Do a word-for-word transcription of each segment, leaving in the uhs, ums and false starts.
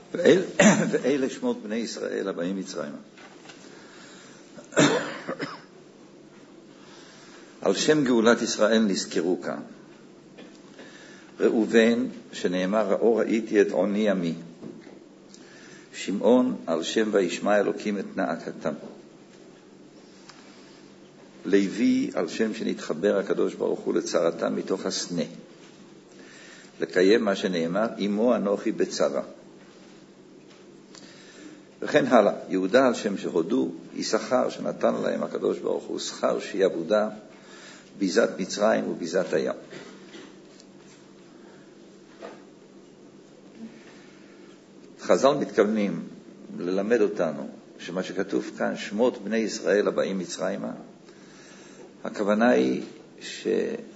ואל, ואלה שמות בני ישראל הבאים מצרימה. על שם גאולת ישראל נזכרו כאן. ראובן, שנאמר ראו ראיתי את עוני עמי. שמעון על שם וישמע אלוקים את נאקתם. לוי על שם שנתחבר הקדוש ברוך הוא לצרתם מתוך הסנה. לקיים מה שנאמר, אמו אנוכי בצרה. וכן הלאה, יהודה על שם שהודו, יששכר שנתן להם הקדוש ברוך הוא שכר שיעבודה, ביזת מצרים וביזת הים. חז"ל מתכוונים ללמד אותנו שמה שכתוב כאן, שמות בני ישראל הבאים מצרימה, הכוונה היא ש...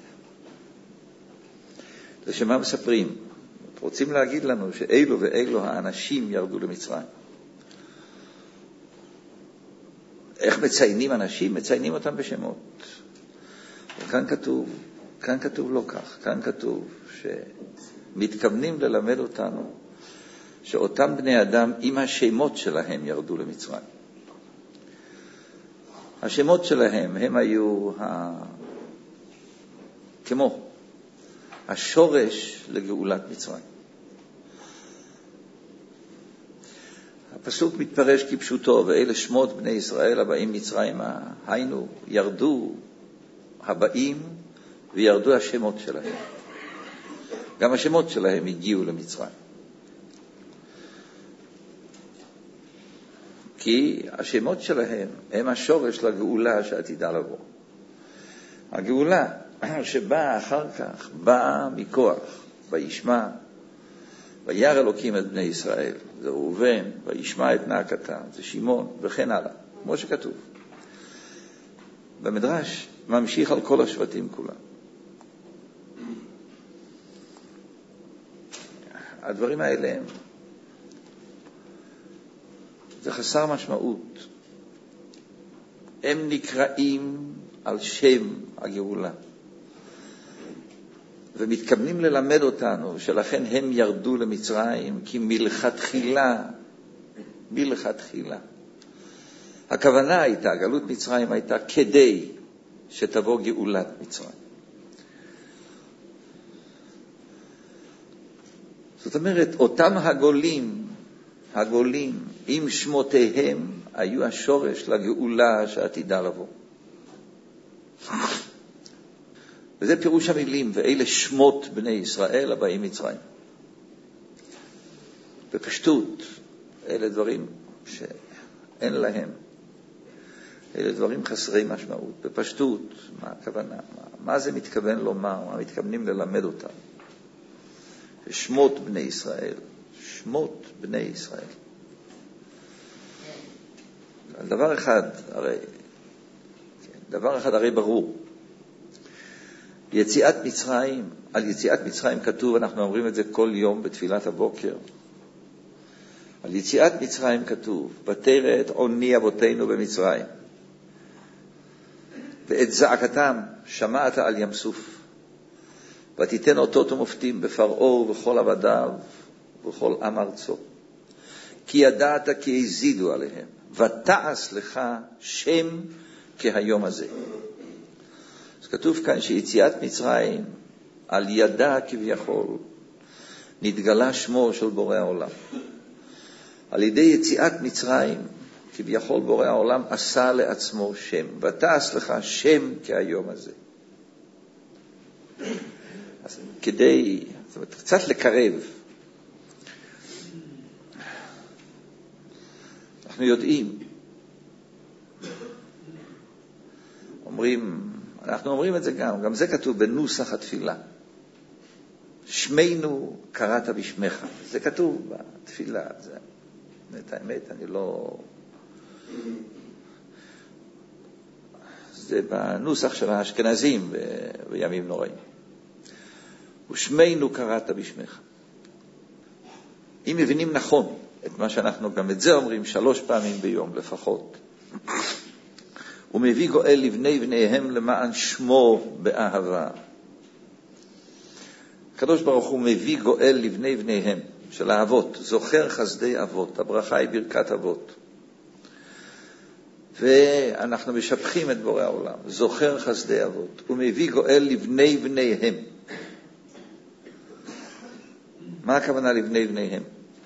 לשמה מספרים, רוצים להגיד לנו שאלו ואלו האנשים ירדו למצרים. איך מציינים אנשים? מציינים אותם בשמות. וכאן כתוב, כאן כתוב לא כך, כאן כתוב שמתכוונים ללמד אותנו שאותם בני אדם עם השמות שלהם ירדו למצרים. השמות שלהם הם היו ה... כמו השורש לגאולת מצרים. הפסוק מתפרש כפשוטו, ואלה שמות בני ישראל הבאים מצרימה, היינו ירדו הבאים וירדו השמות שלהם. גם השמות שלהם הגיעו למצרים. כי השמות שלהם הם השורש לגאולה שעתידה לבוא. הגאולה שבאה אחר כך, באה מכוח, וישמע, וירא אלוקים את בני ישראל, זה ראובן, וישמע את נאקתם, זה שמעון, וכן הלאה, כמו שכתוב. במדרש ממשיך על כל השבטים כולם. הדברים האלה הם, זה חסר משמעות. הם נקראים על שם הגאולה. ומתכוונים ללמד אותנו שלכן הם ירדו למצרים, כי מלכתחילה, מלכתחילה. הכוונה הייתה, גלות מצרים הייתה כדי שתבוא גאולת מצרים. זאת אומרת, אותם הגולים, הגולים עם שמותיהם היו השורש לגאולה שעתידה לבוא. וזה פירוש המילים, ואלה שמות בני ישראל הבאים מצרים. בפשטות, אלה דברים שאין להם. אלה דברים חסרי משמעות. בפשטות, מה הכוונה? מה, מה זה מתכוון לומר? מה מתכוונים ללמד אותם? שמות בני ישראל. שמות בני ישראל. דבר אחד, הרי, דבר אחד הרי ברור. יציאת מצרים, על יציאת מצרים כתוב, אנחנו אומרים את זה כל יום בתפילת הבוקר. על יציאת מצרים כתוב, ותרא את עוני אבותינו במצרים, ואת זעקתם שמעת על ים סוף, ותיתן אותות ומופתים בפרעה ובכל עבדיו ובכל עם ארצו. כי ידעת כי הזידו עליהם, ותעש לך שם כהיום הזה. אז כתוב כאן שיציאת מצרים, על ידה כביכול, נתגלה שמו של בורא העולם. על ידי יציאת מצרים, כביכול בורא העולם עשה לעצמו שם, ותעש לך שם כהיום הזה. אז כדי, זאת אומרת, קצת לקרב, אנחנו יודעים, אומרים, אנחנו אומרים את זה גם, גם זה כתוב בנוסח התפילה. שמנו קראת בשמך. זה כתוב בתפילה. זה, את האמת, אני לא... זה בנוסח של האשכנזים ב... בימים נוראים. ושמנו קראת בשמך. אם מבינים נכון את מה שאנחנו גם את זה אומרים שלוש פעמים ביום לפחות, הוא מביא גואל לבני בניהם למען שמו באהבה. הקדוש ברוך הוא מביא גואל לבני בניהם של האבות, זוכר חסדי אבות, הברכה היא ברכת אבות. ואנחנו משבחים את בורא העולם, זוכר חסדי אבות, ומביא גואל לבני בניהם. מה הכוונה לבני בניהם?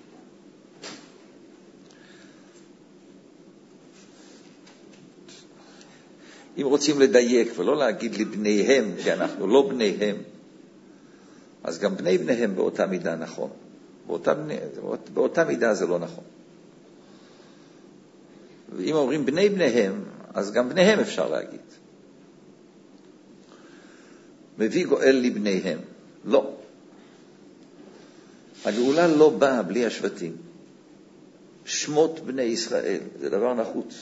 אם רוצים לדייק ולא להגיד לבניהם, כי אנחנו לא בניהם, אז גם בני בניהם באותה מידה נכון. באותה, בני, באותה מידה זה לא נכון. ואם אומרים בני בניהם, אז גם בניהם אפשר להגיד. מביא גואל לבניהם. לא. הגאולה לא באה בלי השבטים. שמות בני ישראל, זה דבר נחוץ.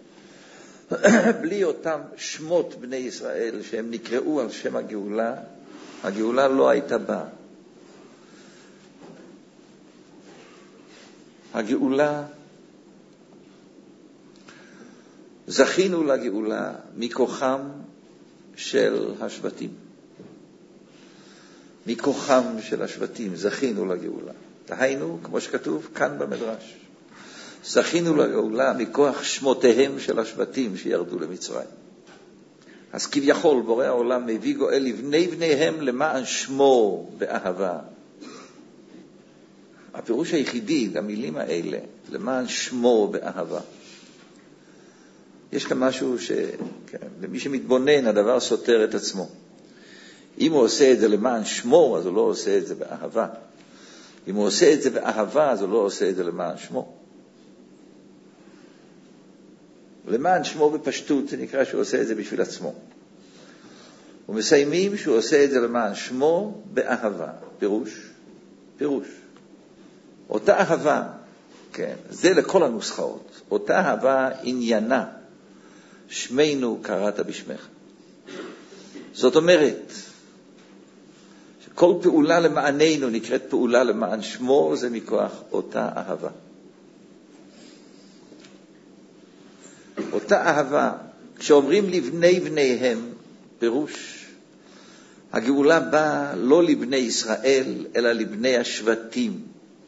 בלי אותם שמות בני ישראל שהם נקראו על שם הגאולה, הגאולה לא הייתה באה. הגאולה, זכינו לגאולה מכוחם של השבטים. מכוחם של השבטים זכינו לגאולה. דהיינו, כמו שכתוב כאן במדרש, זכינו לגאולה מכוח שמותיהם של השבטים שירדו למצרים. אז כביכול בורא העולם מביא גואל לבני בניהם למען שמו באהבה. הפירוש היחידי למילים האלה, למען שמו באהבה. יש כאן משהו ש... כן, למי שמתבונן הדבר סותר את עצמו. אם הוא עושה את זה למען שמו, אז הוא לא עושה את זה באהבה. אם הוא עושה את זה באהבה, אז הוא לא עושה את זה למען שמו. למען שמו בפשטות, זה נקרא שהוא עושה את זה בשביל עצמו. ומסיימים שהוא עושה את זה למען שמו באהבה. פירוש, פירוש. אותה אהבה, כן, זה לכל הנוסחאות. אותה אהבה עניינה, שמנו קראת בשמך. זאת אומרת, שכל פעולה למעננו נקראת פעולה למען שמו, זה מכוח אותה אהבה. אותה אהבה, כשאומרים לבני בניהם, פירוש, הגאולה באה לא לבני ישראל, אלא לבני השבטים.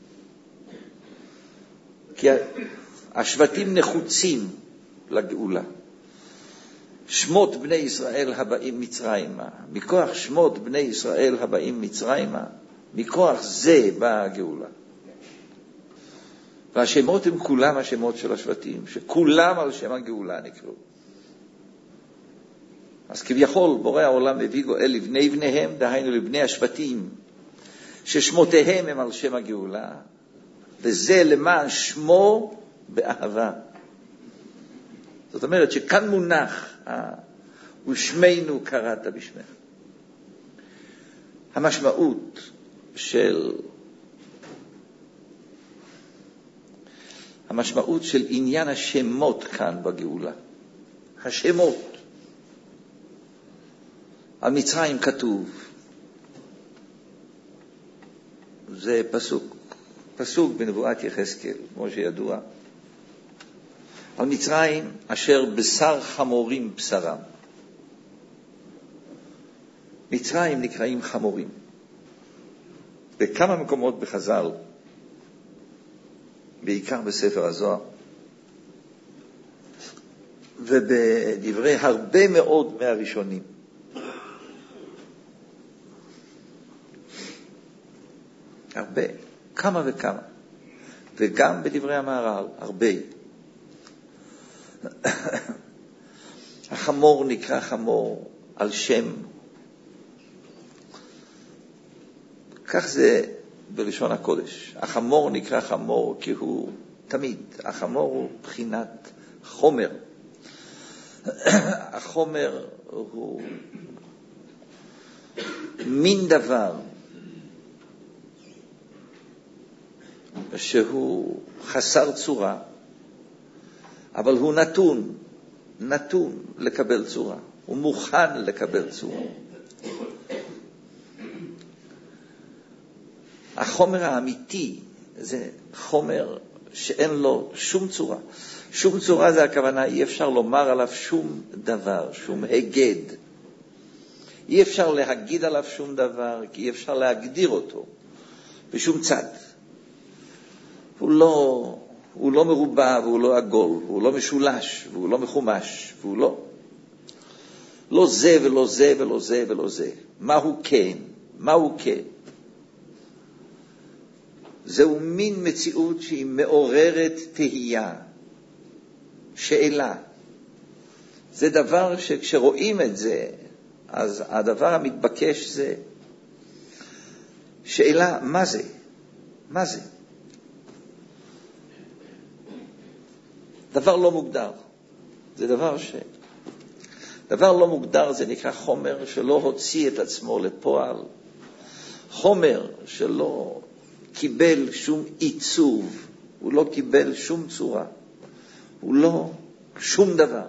כי השבטים נחוצים לגאולה. שמות בני ישראל הבאים מצרימה, מכוח שמות בני ישראל הבאים מצרימה, מכוח זה באה הגאולה. והשמות הם כולם השמות של השבטים, שכולם על שם הגאולה נקראו. אז כביכול בורא העולם מביא גואל לבני בניהם, דהיינו לבני השבטים, ששמותיהם הם על שם הגאולה, וזה למען שמו באהבה. זאת אומרת שכאן מונח, ושמנו קראת בשמך. המשמעות של המשמעות של עניין השמות כאן בגאולה. השמות. על מצרים כתוב, זה פסוק, פסוק בנבואת יחזקאל, כמו שידוע, על מצרים אשר בשר חמורים בשרם. מצרים נקראים חמורים. בכמה מקומות בחז"ל, בעיקר בספר הזוהר, ובדברי הרבה מאוד מהראשונים, הרבה, כמה וכמה, וגם בדברי המהר"ל, הרבה. החמור נקרא חמור על שם, כך זה בלשון הקודש. החמור נקרא חמור כי הוא תמיד, החמור הוא בחינת חומר. החומר הוא מין דבר שהוא חסר צורה, אבל הוא נתון, נתון לקבל צורה. הוא מוכן לקבל צורה. החומר האמיתי זה חומר שאין לו שום צורה. שום צורה זה הכוונה, אי אפשר לומר עליו שום דבר, שום הגד. אי אפשר להגיד עליו שום דבר, כי אי אפשר להגדיר אותו בשום צד. הוא לא, הוא לא מרובע, והוא לא עגול, והוא לא משולש, והוא לא מחומש, והוא לא. לא זה ולא זה ולא זה ולא זה. מה הוא כן? מה הוא כן? זהו מין מציאות שהיא מעוררת תהייה, שאלה. זה דבר שכשרואים את זה, אז הדבר המתבקש זה שאלה, מה זה? מה זה? דבר לא מוגדר. זה דבר ש... דבר לא מוגדר זה נקרא חומר שלא הוציא את עצמו לפועל. חומר שלא קיבל שום עיצוב, הוא לא קיבל שום צורה. הוא לא שום דבר.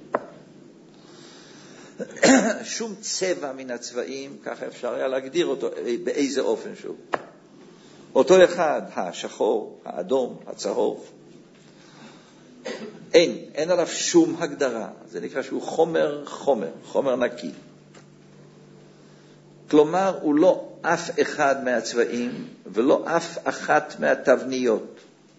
שום צבע מן הצבעים, ככה אפשר היה להגדיר אותו באיזה אופן שהוא. אותו אחד, השחור, האדום, הצהוב. אין, אין עליו שום הגדרה. זה נקרא שהוא חומר, חומר, חומר נקי. כלומר, הוא לא אף אחד מהצבעים, ולא אף אחת מהתבניות.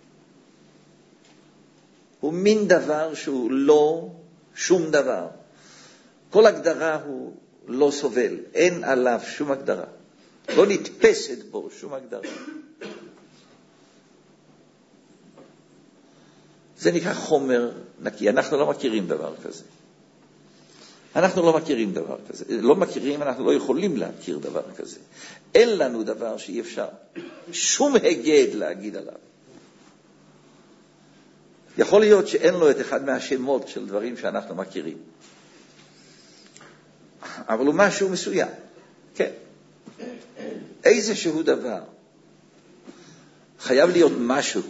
הוא מין דבר שהוא לא שום דבר. כל הגדרה הוא לא סובל, אין עליו שום הגדרה. לא נתפסת בו שום הגדרה. זה נקרא חומר נקי. אנחנו לא מכירים דבר כזה. אנחנו לא מכירים דבר כזה. לא מכירים, אנחנו לא יכולים להכיר דבר כזה. אין לנו דבר שאי אפשר שום הגד להגיד עליו. יכול להיות שאין לו את אחד מהשמות של דברים שאנחנו מכירים. אבל הוא משהו מסוים. כן. איזשהו דבר. חייב להיות משהו.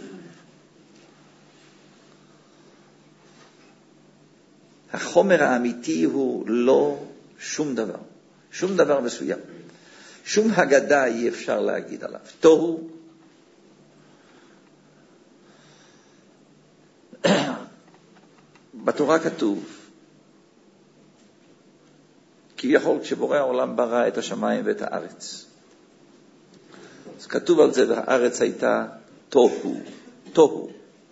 החומר האמיתי הוא לא שום דבר. שום דבר מסוים. שום הגדה אי אפשר להגיד עליו. תוהו. בתורה כתוב, כביכול כשבורא העולם ברא את השמיים ואת הארץ. אז כתוב על זה, והארץ הייתה תוהו. תוהו.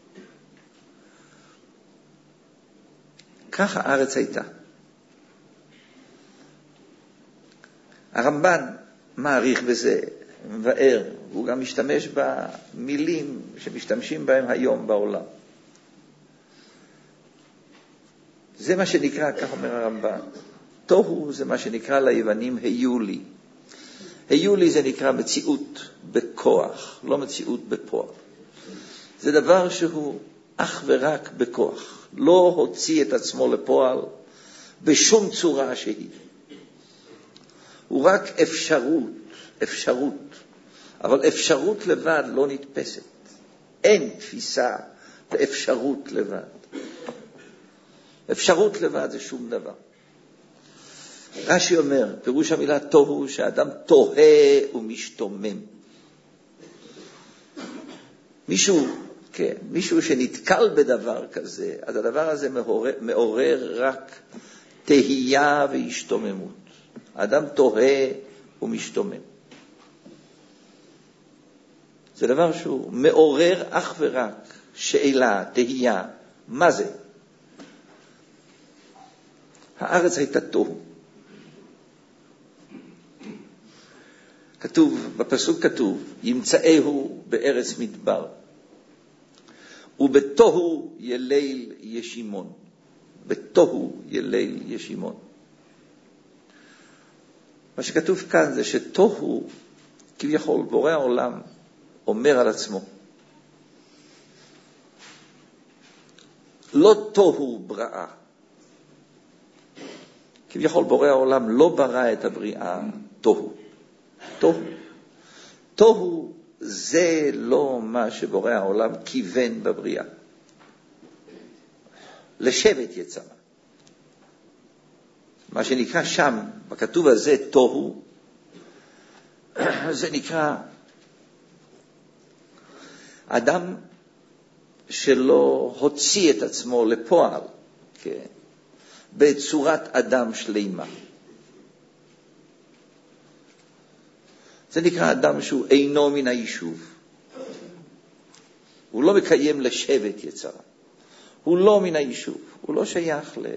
ככה הארץ הייתה. הרמב"ן מעריך בזה, מבאר, הוא גם משתמש במילים שמשתמשים בהם היום בעולם. זה מה שנקרא, כך אומר הרמב"ן, תוהו זה מה שנקרא ליוונים היולי. היולי זה נקרא מציאות בכוח, לא מציאות בפועל. זה דבר שהוא אך ורק בכוח. לא הוציא את עצמו לפועל בשום צורה שהיא. הוא רק אפשרות, אפשרות. אבל אפשרות לבד לא נתפסת. אין תפיסה לאפשרות לבד. אפשרות לבד זה שום דבר. רש"י אומר, פירוש המילה תוהו, שאדם תוהה ומשתומם. מישהו, כן, מישהו שנתקל בדבר כזה, אז הדבר הזה מעורר, מעורר רק תהייה והשתוממות. האדם תוהה ומשתומם. זה דבר שהוא מעורר אך ורק שאלה, תהייה. מה זה? הארץ הייתה תוהו. כתוב, בפסוק כתוב, ימצאהו בארץ מדבר, ובתוהו יליל ישימון. בתוהו יליל ישימון. מה שכתוב כאן זה שתוהו, כביכול בורא העולם, אומר על עצמו. לא תוהו בראה. כביכול בורא העולם לא ברא את הבריאה תוהו. תוהו. תוהו זה לא מה שבורא העולם כיוון בבריאה. לשבת יצא. מה שנקרא שם, בכתוב הזה תוהו, זה נקרא אדם שלא הוציא את עצמו לפועל, כן, בצורת אדם שלימה. זה נקרא אדם שהוא אינו מן היישוב. הוא לא מקיים לשבט יצרה. הוא לא מן היישוב, הוא לא שייך ל...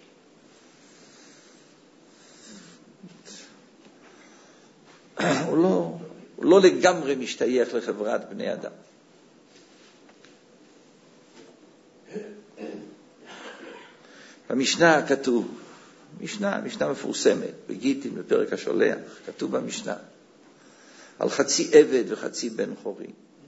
הוא לא, הוא לא לגמרי משתייך לחברת בני אדם. במשנה כתוב, משנה, משנה מפורסמת, בגיטין, בפרק השולח, כתוב במשנה, על חצי עבד וחצי בן חורי.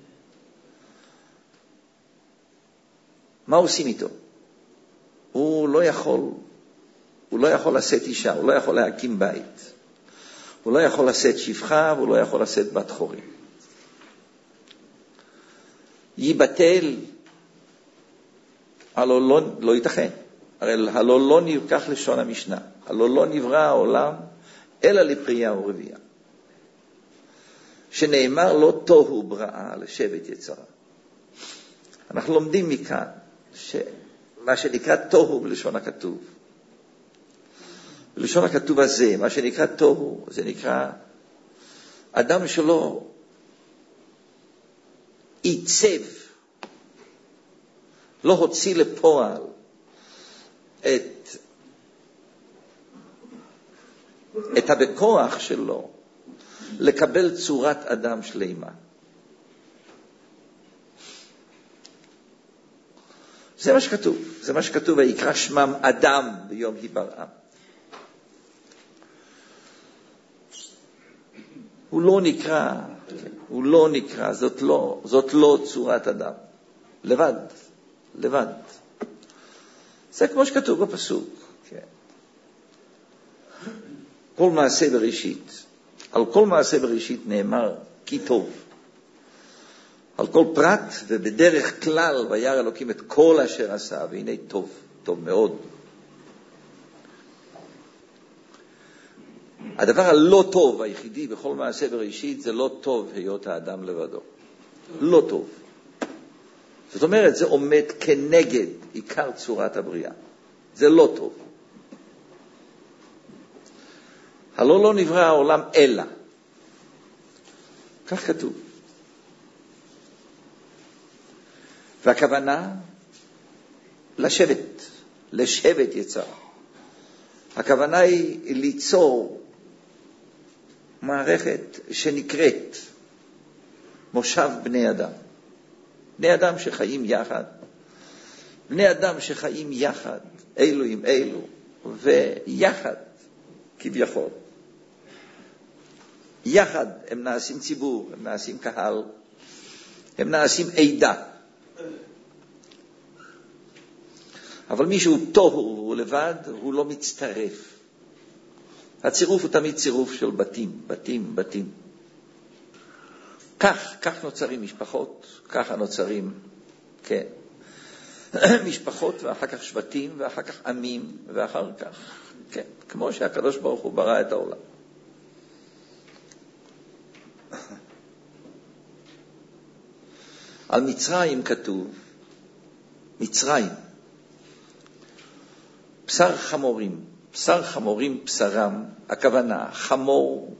מה עושים איתו? הוא לא יכול, הוא לא יכול לשאת אישה, הוא לא יכול להקים בית. הוא לא יכול לשאת שפחה, והוא לא יכול לשאת בת חורים. ייבטל, הלא לא, לא ייתכן. הרי הלא לא נלקח לשון המשנה. הלא לא נברא העולם, אלא לפרייה ורבייה. שנאמר לא תוהו בראה לשבט יצרה. אנחנו לומדים מכאן, שמה שנקרא תוהו בלשון הכתוב, בלשון הכתוב הזה, מה שנקרא תוהו, זה נקרא אדם שלא עיצב, לא הוציא לפועל את, את הבכוח שלו לקבל צורת אדם שלמה. זה מה שכתוב, זה מה שכתוב, ויקרא שמם אדם ביום היבראם. הוא לא נקרא, הוא לא נקרא, זאת לא, זאת לא צורת אדם. לבד, לבד. זה כמו שכתוב בפסוק. כן. כל מעשה בראשית, על כל מעשה בראשית נאמר כי טוב. על כל פרט ובדרך כלל וירא אלוקים את כל אשר עשה, והנה טוב, טוב מאוד. הדבר הלא טוב היחידי בכל מעשה בראשית זה לא טוב היות האדם לבדו. לא טוב. זאת אומרת, זה עומד כנגד עיקר צורת הבריאה. זה לא טוב. הלא לא נברא העולם אלא. כך כתוב. והכוונה לשבט, לשבט יצר. הכוונה היא ליצור מערכת שנקראת מושב בני אדם. בני אדם שחיים יחד. בני אדם שחיים יחד, אלו עם אלו, ויחד כביכול. יחד הם נעשים ציבור, הם נעשים קהל, הם נעשים עדה. אבל מישהו טוב הוא לבד, הוא לא מצטרף. הצירוף הוא תמיד צירוף של בתים, בתים, בתים. כך, כך נוצרים משפחות, ככה נוצרים, כן, משפחות ואחר כך שבטים ואחר כך עמים ואחר כך, כן, כמו שהקדוש ברוך הוא ברא את העולם. על מצרים כתוב, מצרים, בשר חמורים, בשר חמורים בשרם, הכוונה, חמור,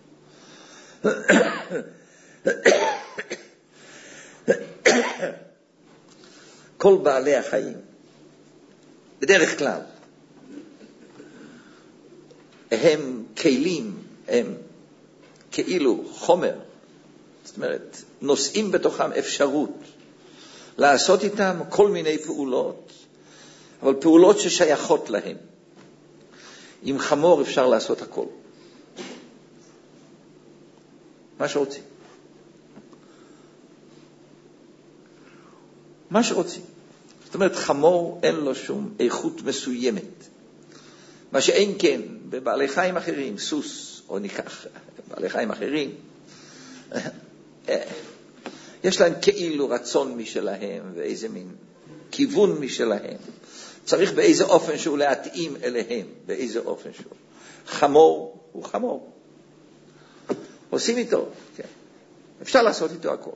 כל בעלי החיים, בדרך כלל, הם כלים, הם כאילו חומר, זאת אומרת, נושאים בתוכם אפשרות לעשות איתם כל מיני פעולות, אבל פעולות ששייכות להם. עם חמור אפשר לעשות הכל. מה שרוצים. מה שרוצים. זאת אומרת, חמור אין לו שום איכות מסוימת. מה שאין כן, בבעלי חיים אחרים, סוס, או ניקח בעלי חיים אחרים, יש להם כאילו רצון משלהם, ואיזה מין כיוון משלהם. צריך באיזה אופן שהוא להתאים אליהם, באיזה אופן שהוא. חמור הוא חמור. עושים איתו, כן. אפשר לעשות איתו הכל.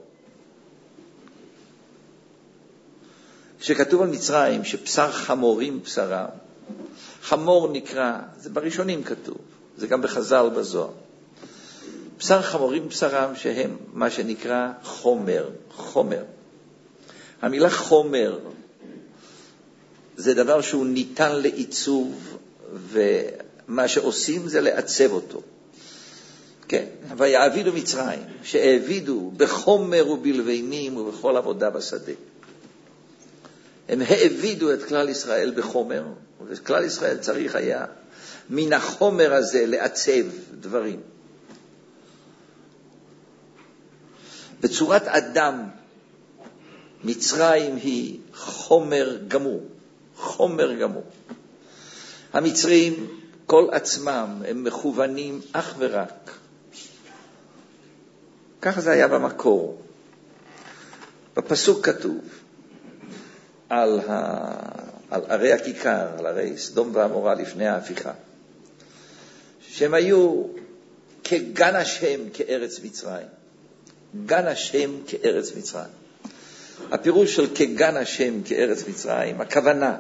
שכתוב על מצרים שבשר חמורים בשרם, חמור נקרא, זה בראשונים כתוב, זה גם בחז"ל בזוהר. בשר חמורים בשרם שהם מה שנקרא חומר, חומר. המילה חומר זה דבר שהוא ניתן לעיצוב, ומה שעושים זה לעצב אותו. כן, ויעבידו מצרים, שהעבידו בחומר ובלבנים ובכל עבודה בשדה. הם העבידו את כלל ישראל בחומר, וכלל ישראל צריך היה מן החומר הזה לעצב דברים. בצורת אדם, מצרים היא חומר גמור, חומר גמור. המצרים כל עצמם הם מכוונים אך ורק. ככה זה היה במקור. בפסוק כתוב על, ה... על ערי הכיכר, על ערי סדום ועמורה לפני ההפיכה, שהם היו כגן השם כארץ מצרים. גן השם כארץ מצרים. הפירוש של כגן השם כארץ מצרים, הכוונה,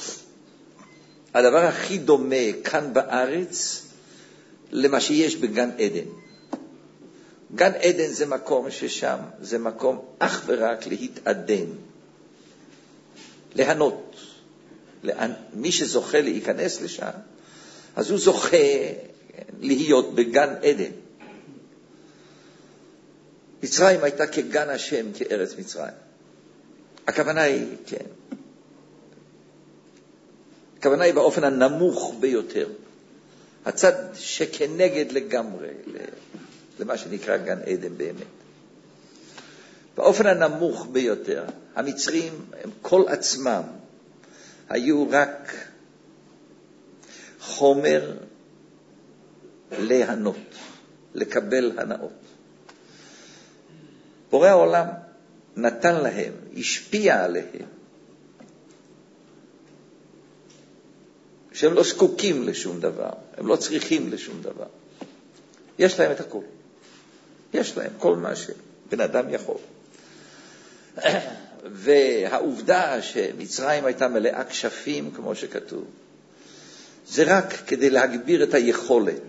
הדבר הכי דומה כאן בארץ למה שיש בגן עדן. גן עדן זה מקום ששם, זה מקום אך ורק להתעדן, להנות. מי שזוכה להיכנס לשם, אז הוא זוכה להיות בגן עדן. מצרים הייתה כגן השם כארץ מצרים. הכוונה היא, כן, הכוונה היא באופן הנמוך ביותר. הצד שכנגד לגמרי למה שנקרא גן עדן באמת. באופן הנמוך ביותר, המצרים הם כל עצמם היו רק חומר להנות, לקבל הנאות. בורא העולם נתן להם, השפיע עליהם, שהם לא זקוקים לשום דבר, הם לא צריכים לשום דבר. יש להם את הכל. יש להם כל מה שבן אדם יכול. והעובדה שמצרים הייתה מלאה כשפים, כמו שכתוב, זה רק כדי להגביר את היכולת.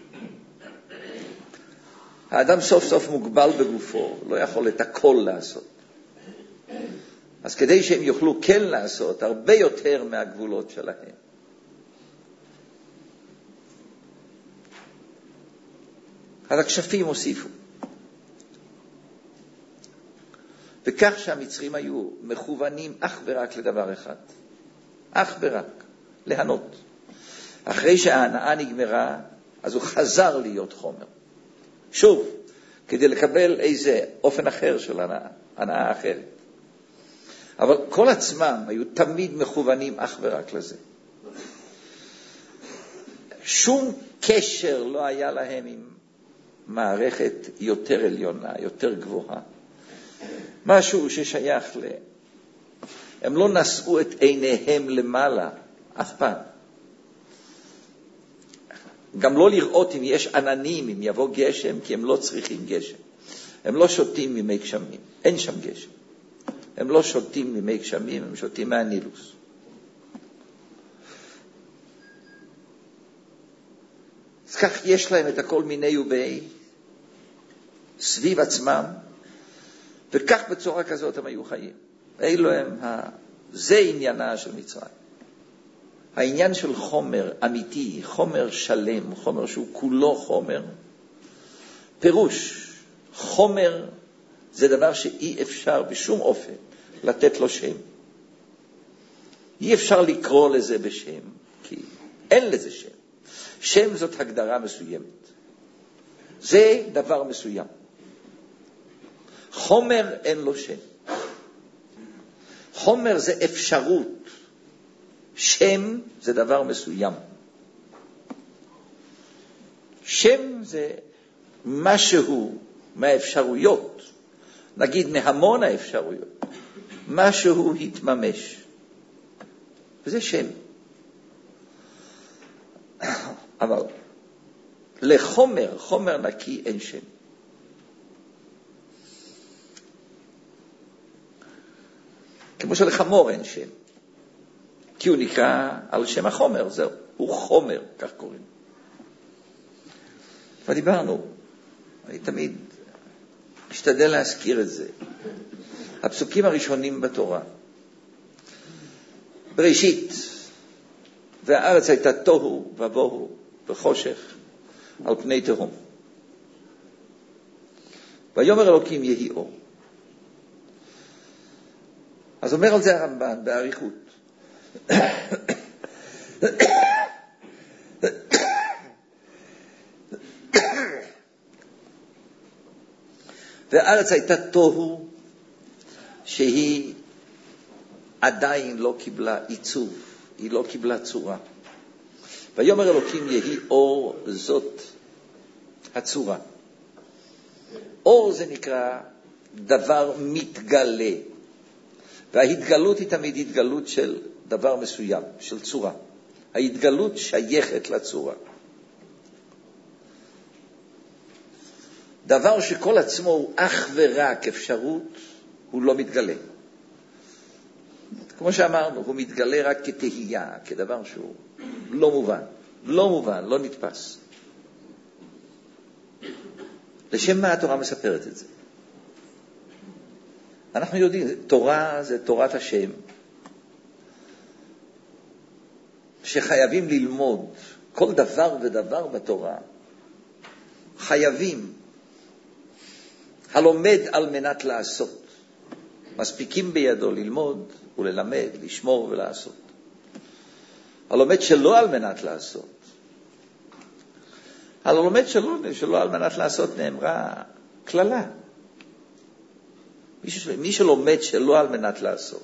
האדם סוף סוף מוגבל בגופו, לא יכול את הכל לעשות. אז כדי שהם יוכלו כן לעשות הרבה יותר מהגבולות שלהם, אז הכשפים הוסיפו. וכך שהמצרים היו מכוונים אך ורק לדבר אחד. אך ורק, להנות. אחרי שההנאה נגמרה, אז הוא חזר להיות חומר. שוב, כדי לקבל איזה אופן אחר של הנאה, הנאה אחרת. אבל כל עצמם היו תמיד מכוונים אך ורק לזה. שום קשר לא היה להם עם מערכת יותר עליונה, יותר גבוהה. משהו ששייך ל... הם לא נשאו את עיניהם למעלה, אף פעם. גם לא לראות אם יש עננים, אם יבוא גשם, כי הם לא צריכים גשם. הם לא שותים ממי גשמים, אין שם גשם. הם לא שותים ממי גשמים, הם שותים מהנילוס. אז כך יש להם את הכל מיני ובי, סביב עצמם, וכך בצורה כזאת הם היו חיים. אלו הם, ה... זה עניינה של מצרים. העניין של חומר אמיתי, חומר שלם, חומר שהוא כולו חומר, פירוש, חומר זה דבר שאי אפשר בשום אופן לתת לו שם. אי אפשר לקרוא לזה בשם, כי אין לזה שם. שם זאת הגדרה מסוימת. זה דבר מסוים. חומר אין לו שם. חומר זה אפשרות. שם זה דבר מסוים. שם זה משהו מהאפשרויות. נגיד מהמון האפשרויות. משהו התממש. וזה שם. אבל לחומר, חומר נקי אין שם. כמו שלחמור אין שם. כי הוא נקרא על שם החומר, זהו. הוא חומר, כך קוראים. ודיברנו, אני תמיד משתדל להזכיר את זה. הפסוקים הראשונים בתורה. בראשית, והארץ הייתה תוהו ובוהו וחושך על פני תהום. ויאמר אלוקים יהי אור. אז אומר על זה הרמב"ן באריכות. והארץ הייתה תוהו, שהיא עדיין לא קיבלה עיצוב, היא לא קיבלה צורה. ויאמר אלוקים יהי אור, זאת הצורה. אור זה נקרא דבר מתגלה, וההתגלות היא תמיד התגלות של דבר מסוים, של צורה. ההתגלות שייכת לצורה. דבר שכל עצמו הוא אך ורק אפשרות, הוא לא מתגלה. כמו שאמרנו, הוא מתגלה רק כתהייה, כדבר שהוא לא מובן, לא מובן, לא נתפס. לשם מה התורה מספרת את זה? אנחנו יודעים, תורה זה תורת השם, שחייבים ללמוד כל דבר ודבר בתורה. חייבים. הלומד על מנת לעשות. מספיקים בידו ללמוד וללמד, לשמור ולעשות. הלומד שלא על מנת לעשות. הלומד שלא, שלא על מנת לעשות נאמרה כללה. מי, של, מי שלומד שלא על מנת לעשות,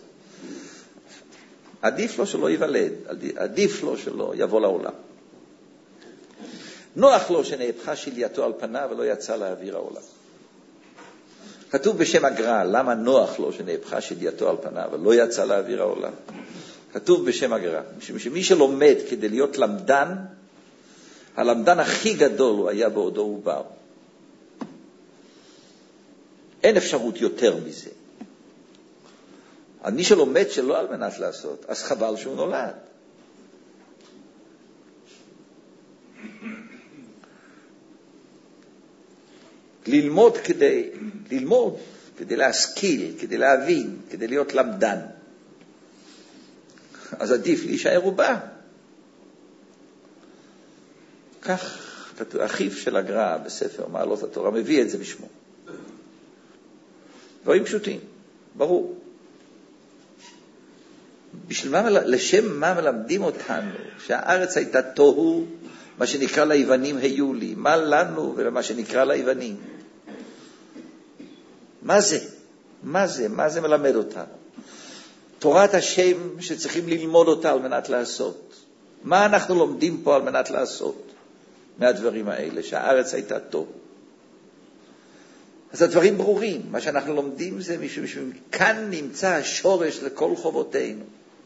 עדיף לו שלא ייוולד, עדיף לו שלא יבוא לעולם. נוח לו שנהפכה שלייתו על פניו ולא יצא לאוויר העולם. כתוב בשם הגר"א, למה נוח לו שנהפכה שלייתו על פניו ולא יצא לאוויר העולם? כתוב בשם הגר"א, שמי שלומד כדי להיות למדן, הלמדן הכי גדול הוא היה בעודו עובר. אין אפשרות יותר מזה. מי שלומד שלא על מנת לעשות, אז חבל שהוא נולד. ללמוד כדי, ללמוד כדי להשכיל, כדי להבין, כדי להיות למדן. אז עדיף להישאר עובר. כך אחיו של הגר"א בספר מעלות התורה מביא את זה בשמו. דברים פשוטים, ברור. בשביל מה, לשם מה מלמדים אותנו שהארץ הייתה תוהו, מה שנקרא ליוונים היו לי, מה לנו ולמה שנקרא ליוונים? מה זה? מה זה? מה זה מלמד אותנו? תורת השם שצריכים ללמוד אותה על מנת לעשות. מה אנחנו לומדים פה על מנת לעשות מהדברים האלה, שהארץ הייתה תוהו? אז הדברים ברורים. מה שאנחנו לומדים זה משום שכאן נמצא השורש לכל חובותינו.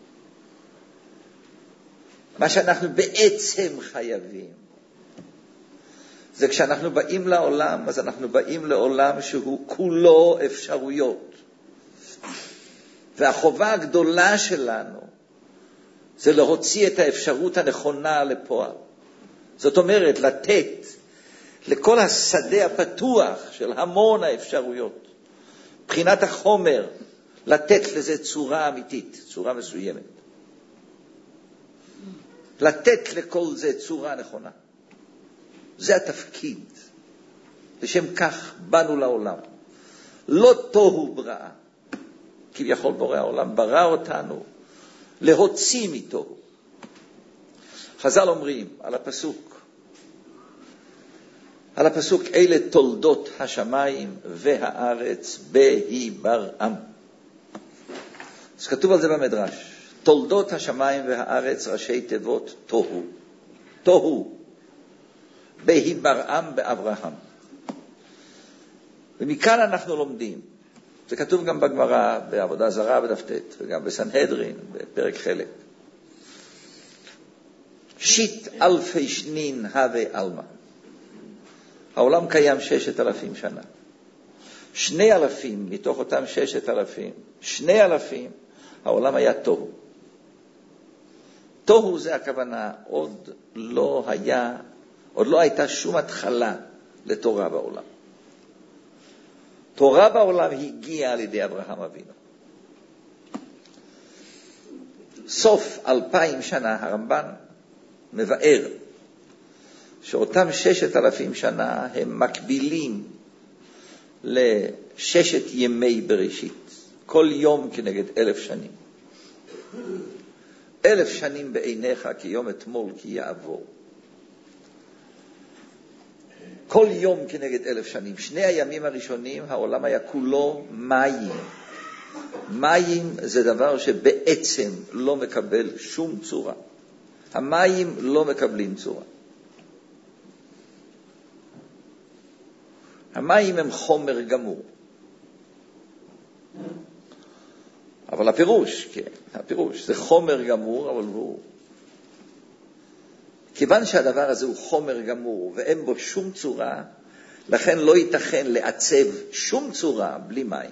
מה שאנחנו בעצם חייבים. זה כשאנחנו באים לעולם, אז אנחנו באים לעולם שהוא כולו אפשרויות. והחובה הגדולה שלנו זה להוציא את האפשרות הנכונה לפועל. זאת אומרת, לתת לכל השדה הפתוח של המון האפשרויות, מבחינת החומר, לתת לזה צורה אמיתית, צורה מסוימת. לתת לכל זה צורה נכונה. זה התפקיד. לשם כך באנו לעולם. לא תוהו בראה. כביכול בורא העולם ברא אותנו להוציא מתוהו. חז"ל אומרים על הפסוק, על הפסוק אלה תולדות השמיים והארץ בהיברעם. אז כתוב על זה במדרש. תולדות השמיים והארץ ראשי תיבות תוהו. תוהו. בהיברעם באברהם. ומכאן אנחנו לומדים. זה כתוב גם בגמרא, בעבודה זרה בדף ט' וגם בסנהדרין, בפרק חלק. שיט אלפי שנין הווה אלמה. העולם קיים ששת אלפים שנה. שני אלפים מתוך אותם ששת אלפים, שני אלפים, העולם היה תוהו. תוהו זה הכוונה, עוד לא היה, עוד לא הייתה שום התחלה לתורה בעולם. תורה בעולם הגיעה על ידי אברהם אבינו. סוף אלפיים שנה הרמב"ן מבאר שאותם ששת אלפים שנה הם מקבילים לששת ימי בראשית. כל יום כנגד אלף שנים. אלף שנים בעיניך כיום אתמול כי יעבור. כל יום כנגד אלף שנים. שני הימים הראשונים העולם היה כולו מים. מים זה דבר שבעצם לא מקבל שום צורה. המים לא מקבלים צורה. המים הם חומר גמור. אבל הפירוש, כן, הפירוש זה חומר גמור, אבל הוא... כיוון שהדבר הזה הוא חומר גמור ואין בו שום צורה, לכן לא ייתכן לעצב שום צורה בלי מים.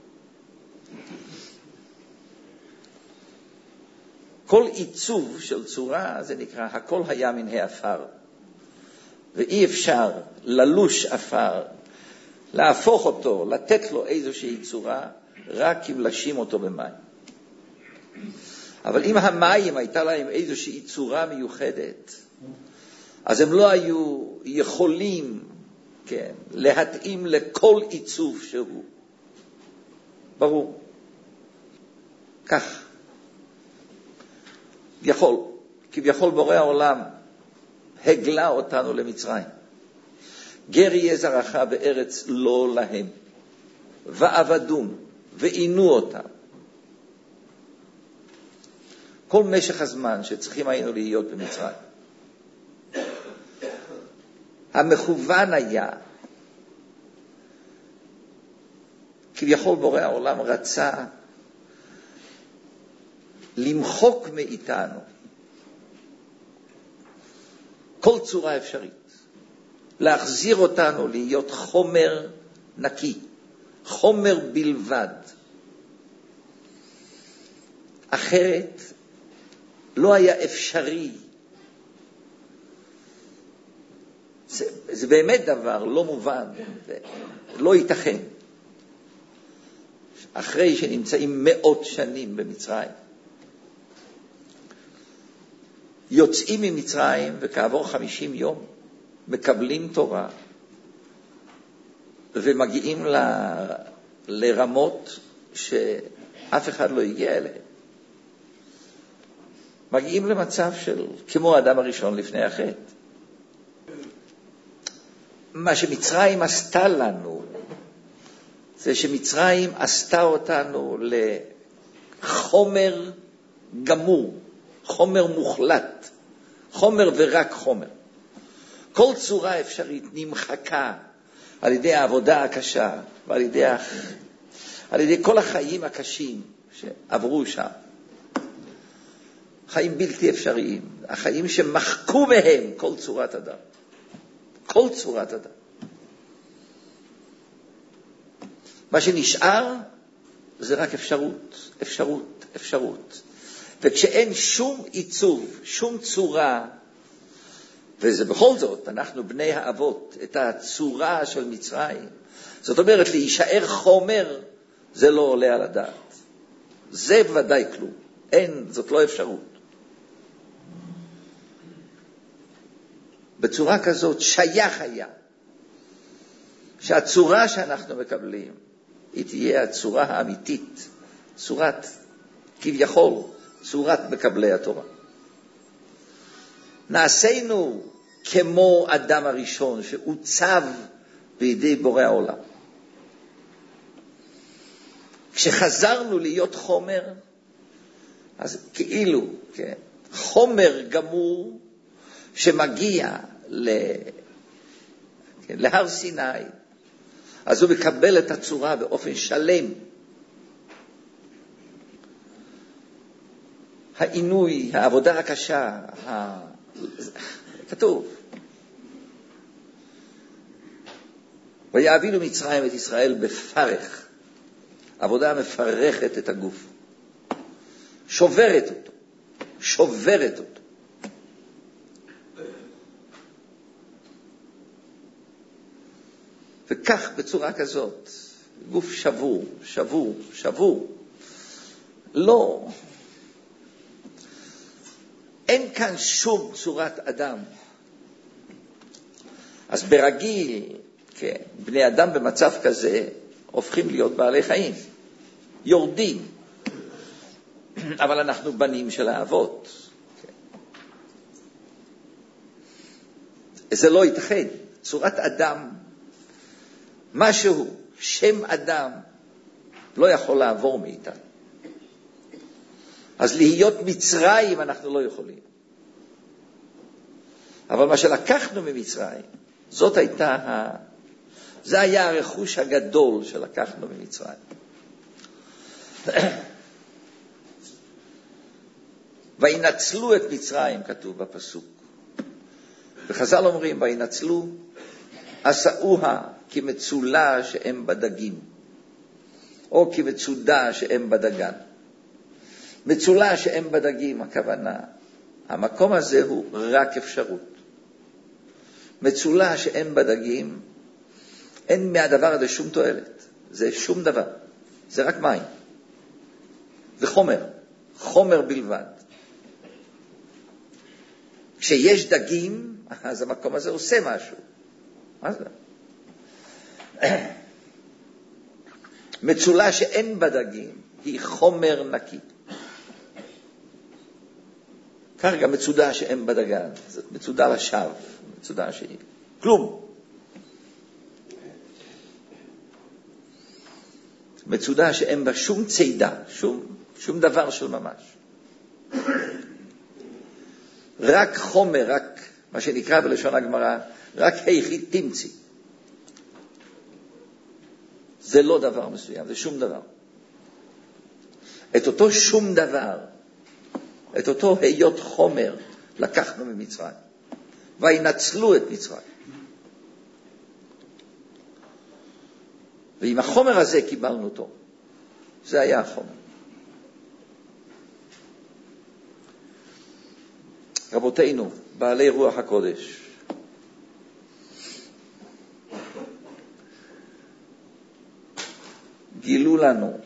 כל עיצוב של צורה זה נקרא, הכל היה מן העפר. ואי אפשר ללוש עפר, להפוך אותו, לתת לו איזושהי צורה, רק אם לשים אותו במים. אבל אם המים הייתה להם איזושהי צורה מיוחדת, אז הם לא היו יכולים, כן, להתאים לכל עיצוב שהוא. ברור. כך. יכול, כביכול בורא העולם הגלה אותנו למצרים. גר יהיה זרעך בארץ לא להם, ועבדום, ועינו אותם. כל משך הזמן שצריכים היינו להיות במצרים. המכוון היה, כביכול בורא העולם רצה למחוק מאיתנו כל צורה אפשרית. להחזיר אותנו להיות חומר נקי, חומר בלבד. אחרת לא היה אפשרי. זה, זה באמת דבר לא מובן, לא ייתכן. אחרי שנמצאים מאות שנים במצרים, יוצאים ממצרים וכעבור חמישים יום מקבלים תורה ומגיעים ל... לרמות שאף אחד לא הגיע אליהן. מגיעים למצב של כמו האדם הראשון לפני החטא. מה שמצרים עשתה לנו זה שמצרים עשתה אותנו לחומר גמור, חומר מוחלט, חומר ורק חומר. כל צורה אפשרית נמחקה על ידי העבודה הקשה ועל ידי, על ידי כל החיים הקשים שעברו שם. חיים בלתי אפשריים, החיים שמחקו מהם כל צורת אדם. כל צורת אדם. מה שנשאר זה רק אפשרות, אפשרות, אפשרות. וכשאין שום עיצוב, שום צורה, וזה בכל זאת, אנחנו בני האבות, את הצורה של מצרים, זאת אומרת, להישאר חומר, זה לא עולה על הדעת. זה ודאי כלום. אין, זאת לא אפשרות. בצורה כזאת שייך היה שהצורה שאנחנו מקבלים היא תהיה הצורה האמיתית, צורת כביכול, צורת מקבלי התורה. נעשינו כמו אדם הראשון שעוצב בידי בורא העולם. כשחזרנו להיות חומר, אז כאילו, כן, חומר גמור שמגיע ל... להר סיני, אז הוא מקבל את הצורה באופן שלם. העינוי, העבודה הקשה, ה... כתוב. ויעבילו מצרים את ישראל בפרך, עבודה מפרכת את הגוף, שוברת אותו, שוברת אותו. וכך בצורה כזאת גוף שבור, שבור, שבור. לא. אין כאן שום צורת אדם. אז ברגיל, כן, בני אדם במצב כזה הופכים להיות בעלי חיים, יורדים. אבל אנחנו בנים של האבות. כן. זה לא ייתכן. צורת אדם, משהו, שם אדם, לא יכול לעבור מאיתנו. אז להיות מצרים אנחנו לא יכולים. אבל מה שלקחנו ממצרים, זאת הייתה, ה... זה היה הרכוש הגדול שלקחנו ממצרים. וינצלו את מצרים, כתוב בפסוק. וחז"ל אומרים, וינצלו, עשאוה כמצולה שהם בדגים, או כמצודה שהם בדגן. מצולה שהם בדגים, הכוונה, המקום הזה הוא רק אפשרות. מצולה שהם בדגים, אין מהדבר הזה שום תועלת. זה שום דבר. זה רק מים. זה חומר. חומר בלבד. כשיש דגים, אז המקום הזה עושה משהו. מה זה? מצולה שאין בדגים, היא חומר נקי. כך גם מצודה שאין בדגן. זאת מצודה לשווא. מצודה שהיא כלום. מצודה שאין בה שום צידה, שום, שום דבר של ממש. רק חומר, רק מה שנקרא בלשון הגמרא, רק היכי תמצי. זה לא דבר מסוים, זה שום דבר. את אותו שום דבר, את אותו היות חומר, לקחנו ממצרים. וינצלו את מצרים. ועם החומר הזה קיבלנו אותו. זה היה החומר. רבותינו, בעלי רוח הקודש, גילו לנו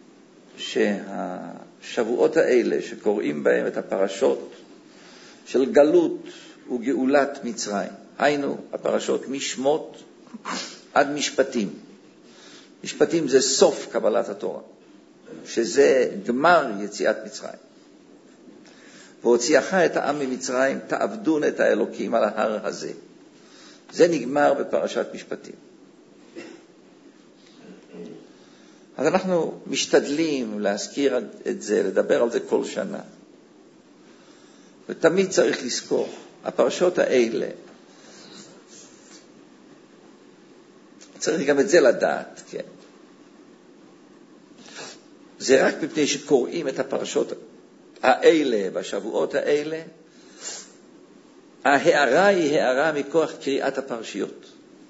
שהשבועות האלה שקוראים בהם את הפרשות של גלות וגאולת מצרים, היינו הפרשות משמות עד משפטים. משפטים זה סוף קבלת התורה, שזה גמר יציאת מצרים. והוציאך את העם ממצרים, תעבדון את האלוקים על ההר הזה. זה נגמר בפרשת משפטים. אז אנחנו משתדלים להזכיר את זה, לדבר על זה כל שנה. ותמיד צריך לזכור, הפרשות האלה, צריך גם את זה לדעת, כן. זה רק מפני שקוראים את הפרשות האלה, בשבועות האלה, ההערה היא הערה מכוח קריאת הפרשיות.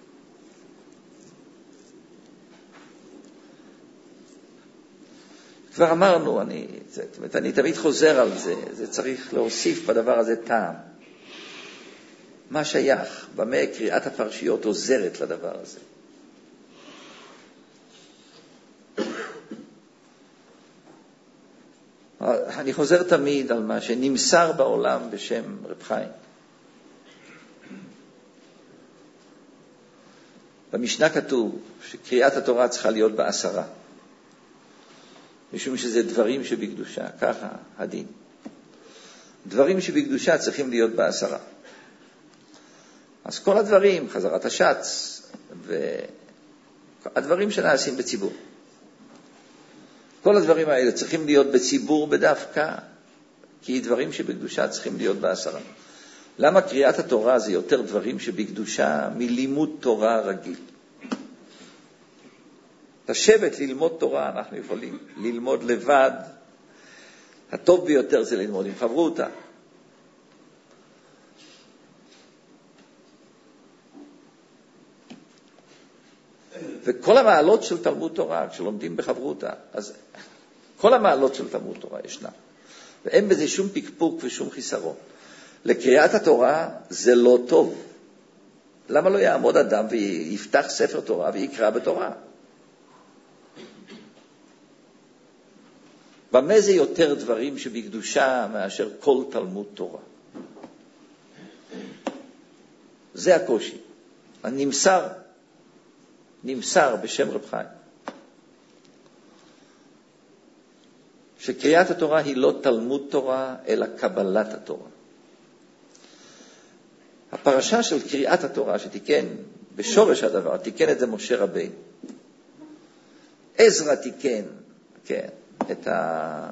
כבר אמרנו, אני, זאת אומרת, אני תמיד חוזר על זה, זה צריך להוסיף בדבר הזה טעם. מה שייך? במה קריאת הפרשיות עוזרת לדבר הזה? אני חוזר תמיד על מה שנמסר בעולם בשם רב חיים. במשנה כתוב שקריאת התורה צריכה להיות בעשרה. משום שזה דברים שבקדושה, ככה הדין. דברים שבקדושה צריכים להיות בעשרה. אז כל הדברים, חזרת השץ, והדברים שנעשים בציבור. כל הדברים האלה צריכים להיות בציבור בדווקא, כי דברים שבקדושה צריכים להיות בעשרה. למה קריאת התורה זה יותר דברים שבקדושה מלימוד תורה רגיל? לשבת ללמוד תורה אנחנו יכולים ללמוד לבד. הטוב ביותר זה ללמוד עם חברותה. וכל המעלות של תלמוד תורה, כשלומדים בחברותה, אז כל המעלות של תלמוד תורה ישנה. ואין בזה שום פקפוק ושום חיסרון. לקריאת התורה זה לא טוב. למה לא יעמוד אדם ויפתח ספר תורה ויקרא בתורה? במה זה יותר דברים שבקדושה מאשר כל תלמוד תורה? זה הקושי. הנמסר, נמסר בשם רב חיים, שקריאת התורה היא לא תלמוד תורה, אלא קבלת התורה. הפרשה של קריאת התורה שתיקן, בשורש הדבר, תיקן את זה משה רבינו. עזרא תיקן, כן, את ה...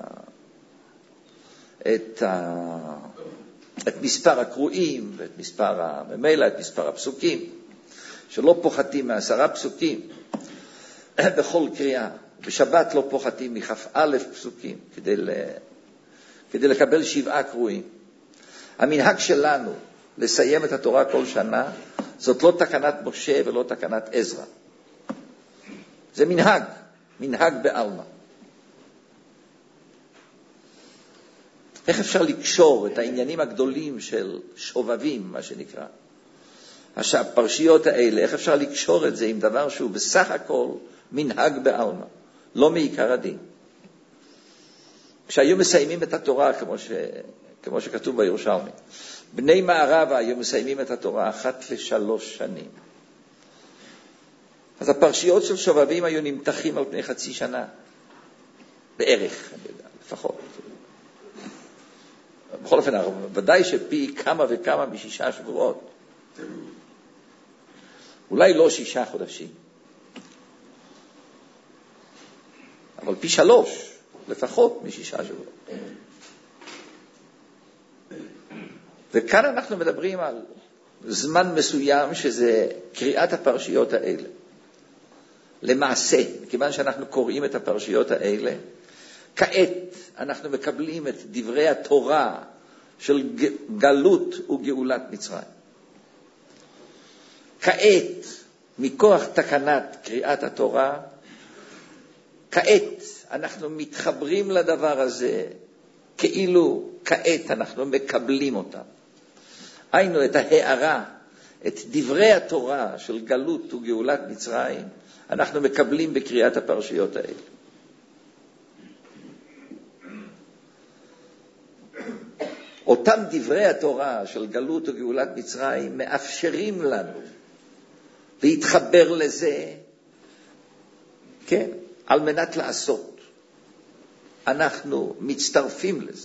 את ה... את מספר הקרואים, ואת מספר הממילא, את מספר הפסוקים, שלא פוחתים מעשרה פסוקים בכל קריאה. בשבת לא פוחתים מכף א' פסוקים, כדי, ל... כדי לקבל שבעה קרואים. המנהג שלנו לסיים את התורה כל שנה, זאת לא תקנת משה ולא תקנת עזרא. זה מנהג, מנהג בעלמא. איך אפשר לקשור את העניינים הגדולים של שובבים, מה שנקרא, הפרשיות האלה, איך אפשר לקשור את זה עם דבר שהוא בסך הכל מנהג בעלמא, לא מעיקר הדין? כשהיו מסיימים את התורה, כמו, ש... כמו שכתוב בירושלמי, בני מערבה היו מסיימים את התורה אחת לשלוש שנים. אז הפרשיות של שובבים היו נמתחים על פני חצי שנה, בערך, אני יודע, לפחות. בכל אופן, ודאי שפי כמה וכמה משישה שבועות. אולי לא שישה חודשים. אבל פי שלוש, לפחות משישה שבועות. וכאן אנחנו מדברים על זמן מסוים שזה קריאת הפרשיות האלה. למעשה, כיוון שאנחנו קוראים את הפרשיות האלה, כעת אנחנו מקבלים את דברי התורה של גלות וגאולת מצרים. כעת, מכוח תקנת קריאת התורה, כעת אנחנו מתחברים לדבר הזה, כאילו כעת אנחנו מקבלים אותם. היינו את ההערה, את דברי התורה של גלות וגאולת מצרים, אנחנו מקבלים בקריאת הפרשיות האלה. אותם דברי התורה של גלות וגאולת מצרים מאפשרים לנו להתחבר לזה, כן, על מנת לעשות. אנחנו מצטרפים לזה.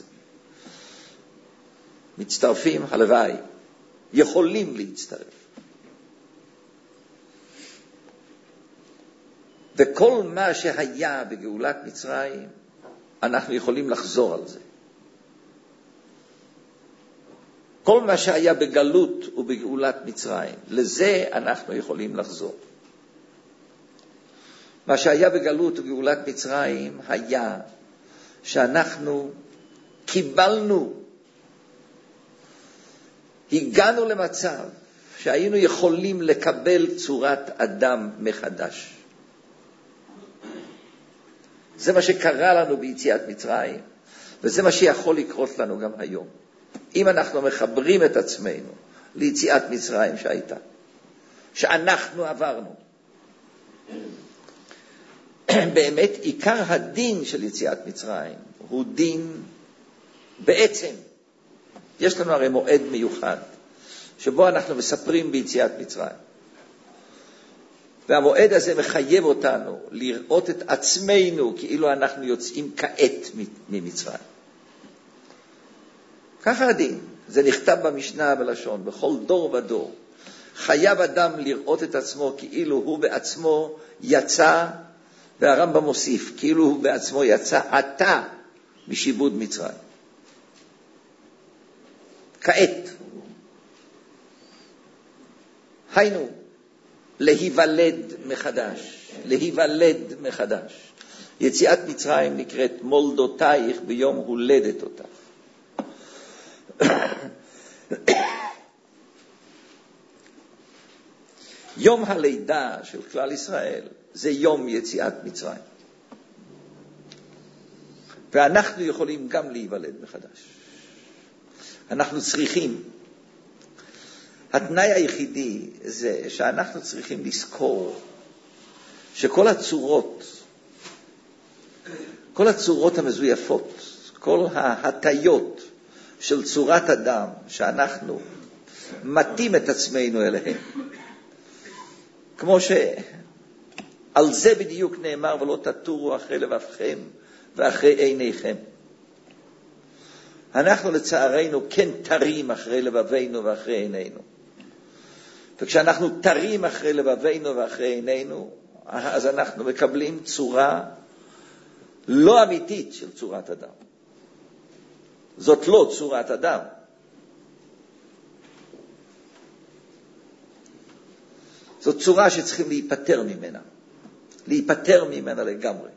מצטרפים, הלוואי, יכולים להצטרף. וכל מה שהיה בגאולת מצרים, אנחנו יכולים לחזור על זה. כל מה שהיה בגלות ובגאולת מצרים, לזה אנחנו יכולים לחזור. מה שהיה בגלות ובגאולת מצרים היה שאנחנו קיבלנו, הגענו למצב שהיינו יכולים לקבל צורת אדם מחדש. זה מה שקרה לנו ביציאת מצרים, וזה מה שיכול לקרות לנו גם היום. אם אנחנו מחברים את עצמנו ליציאת מצרים שהייתה, שאנחנו עברנו. באמת עיקר הדין של יציאת מצרים הוא דין בעצם. יש לנו הרי מועד מיוחד שבו אנחנו מספרים ביציאת מצרים. והמועד הזה מחייב אותנו לראות את עצמנו כאילו אנחנו יוצאים כעת ממצרים. ככה הדין, זה נכתב במשנה בלשון, בכל דור ודור. חייב אדם לראות את עצמו כאילו הוא בעצמו יצא, והרמב"ם מוסיף, כאילו הוא בעצמו יצא עתה משיבוד מצרים. כעת. היינו, להיוולד מחדש, להיוולד מחדש. יציאת מצרים נקראת מולדותייך ביום הולדת אותך. יום הלידה של כלל ישראל זה יום יציאת מצרים. ואנחנו יכולים גם להיוולד מחדש. אנחנו צריכים, התנאי היחידי זה שאנחנו צריכים לזכור שכל הצורות, כל הצורות המזויפות, כל ההטיות של צורת אדם שאנחנו מתאים את עצמנו אליהם. כמו שעל זה בדיוק נאמר, ולא תטורו אחרי לבבכם ואחרי עיניכם. אנחנו לצערנו כן תרים אחרי לבבינו ואחרי עינינו. וכשאנחנו תרים אחרי לבבינו ואחרי עינינו, אז אנחנו מקבלים צורה לא אמיתית של צורת אדם. זאת לא צורת אדם. זאת צורה שצריכים להיפטר ממנה. להיפטר ממנה לגמרי.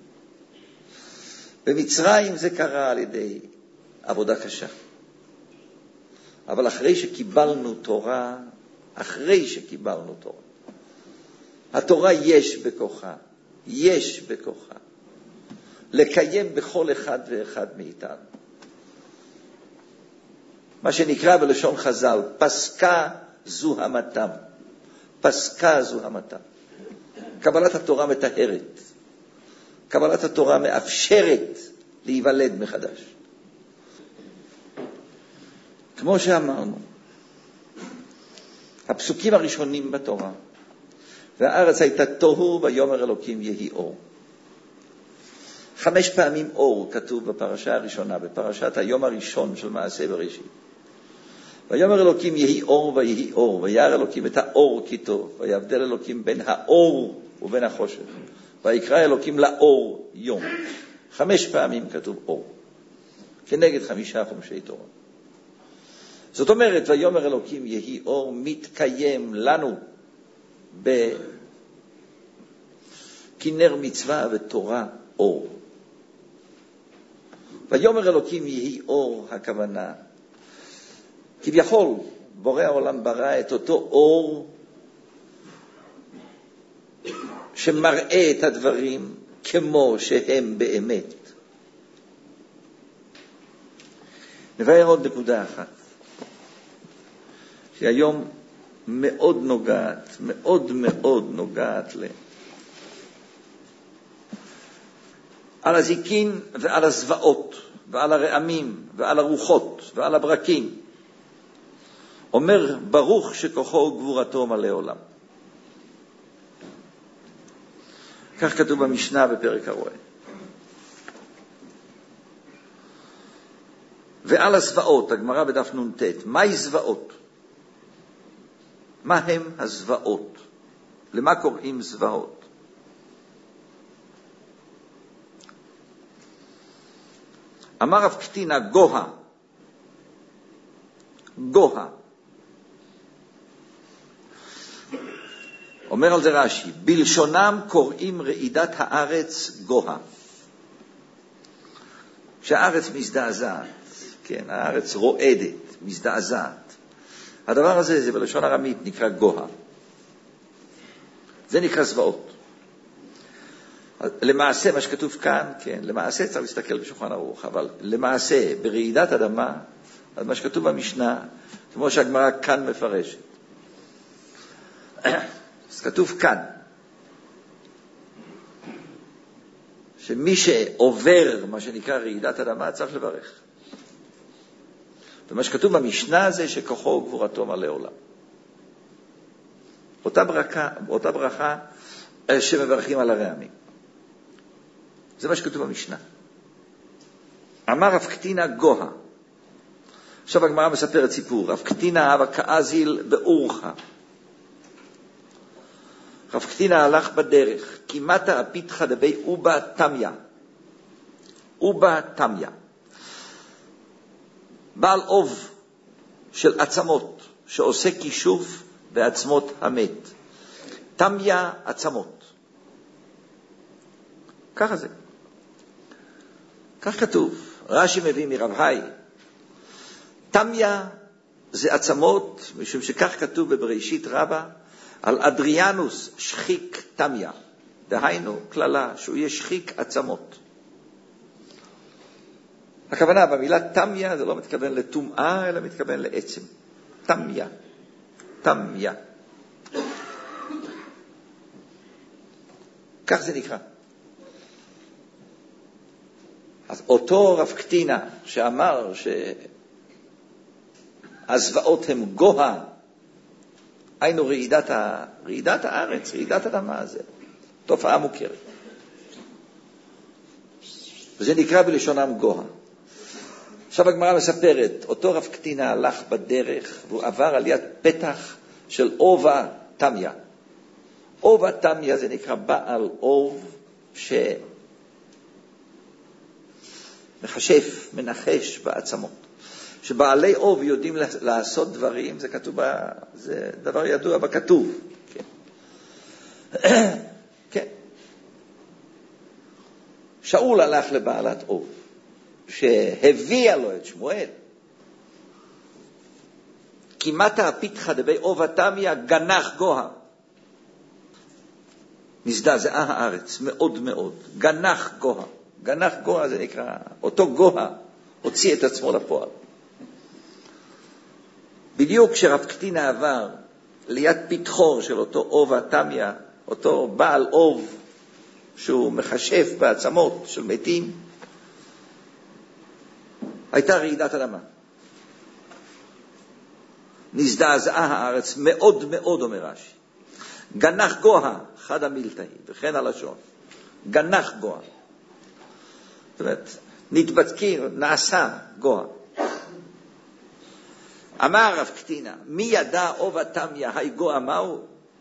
במצרים זה קרה על ידי עבודה קשה. אבל אחרי שקיבלנו תורה, אחרי שקיבלנו תורה, התורה יש בכוחה, יש בכוחה, לקיים בכל אחד ואחד מאיתנו. מה שנקרא בלשון חז"ל, פסקה זו המתם. פסקה זו המתם. קבלת התורה מטהרת. קבלת התורה מאפשרת להיוולד מחדש. כמו שאמרנו, הפסוקים הראשונים בתורה, והארץ הייתה תוהו ויאמר אלוקים יהי אור. חמש פעמים אור כתוב בפרשה הראשונה, בפרשת היום הראשון של מעשה בראשית. ויאמר אלוקים יהי אור ויהי אור, וירא אלוקים את האור כי טוב, ויבדל אלוקים בין האור ובין החושך, ויקרא אלוקים לאור יום. חמש פעמים כתוב אור, כנגד חמישה חומשי תורה. זאת אומרת, ויאמר אלוקים יהי אור, מתקיים לנו בכנר מצווה ותורה אור. ויאמר אלוקים יהי אור, הכוונה, כביכול בורא העולם ברא את אותו אור שמראה את הדברים כמו שהם באמת. נבהר עוד נקודה אחת, שהיום מאוד נוגעת, מאוד מאוד נוגעת ל... על הזיקין ועל הזוועות ועל הרעמים ועל הרוחות ועל הברקים. אומר ברוך שכוחו וגבורתו מלא עולם. כך כתוב במשנה בפרק הרואה. ועל הזוועות, הגמרא בדף נ"ט, מהי זוועות? מה הם הזוועות? למה קוראים זוועות? אמר רב קטינה גוה, גוה. אומר על זה רש"י, בלשונם קוראים רעידת הארץ גוה. כשהארץ מזדעזעת, כן, הארץ רועדת, מזדעזעת. הדבר הזה, זה בלשון ארמית, נקרא גוה. זה נקרא זוועות. למעשה, מה שכתוב כאן, כן, למעשה צריך להסתכל בשולחן ערוך, אבל למעשה, ברעידת אדמה, מה שכתוב במשנה, כמו שהגמרא כאן מפרשת. אז כתוב כאן, שמי שעובר, מה שנקרא רעידת אדמה, צריך לברך. ומה שכתוב במשנה זה שכוחו וגבורתו מלא עולם. אותה ברכה, אותה ברכה שמברכים על הרעמים. זה מה שכתוב במשנה. אמר רב קטינה גוה. עכשיו הגמרא מספרת סיפור. רב קטינה אבא כאזיל באורחה. רב קטינה הלך בדרך, כמעט הפיתחה דבי אובה תמיה. אובה תמיה. בעל אוב של עצמות, שעושה כישוף בעצמות המת. תמיה עצמות. ככה זה. כך כתוב. רש"י מביא מרב היי. תמיה זה עצמות, משום שכך כתוב בבראשית רבה, על אדריאנוס שחיק תמיה. דהיינו כללה שהוא יהיה שחיק עצמות. הכוונה במילה תמיה זה לא מתכוון לטומאה, אלא מתכוון לעצם. תמיה. תמיה. כך זה נקרא. אז אותו רב קטינה שאמר שהזוועות הם גוה, היינו רעידת, ה... רעידת הארץ, רעידת אדמה, זה תופעה מוכרת. וזה נקרא בלשונם גוה. עכשיו הגמרא מספרת, אותו רב קטינה הלך בדרך והוא עבר על יד פתח של אובה תמיה. אובה תמיה זה נקרא בעל אוב שמחשף, מנחש בעצמות. שבעלי אוב יודעים לעשות דברים, זה כתוב, זה דבר ידוע בכתוב. כן. כן. שאול הלך לבעלת אוב, שהביאה לו את שמואל. כמעט הפיתחה דבי אובה תמיה גנח גוה. נזדעזעה הארץ מאוד מאוד. גנח גוה. גנח גוה זה נקרא, אותו גוה הוציא את עצמו לפועל. בדיוק כשרב קטינה עבר ליד פתחור של אותו אובה תמיה, אותו בעל אוב שהוא מחשף בעצמות של מתים, הייתה רעידת אדמה. נזדעזעה הארץ מאוד מאוד, אומר רש"י. גנח גוה, חד המילתאי, וכן הלשון. גנח גוה. זאת אומרת, נתבדקי, נעשה גוה. אמר רב קטינה, מי ידע אובה תמיה, היי גוה מהו?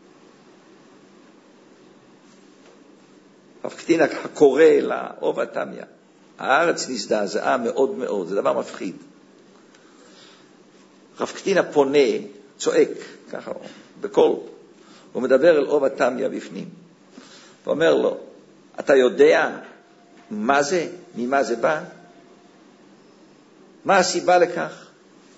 רב קטינה קורא לאובה תמיה. הארץ נזדעזעה מאוד מאוד, זה דבר מפחיד. רב קטינה פונה, צועק, ככה, בקול. הוא מדבר אל אובה תמיה בפנים. ואומר לו, אתה יודע מה זה? ממה זה בא? מה הסיבה לכך?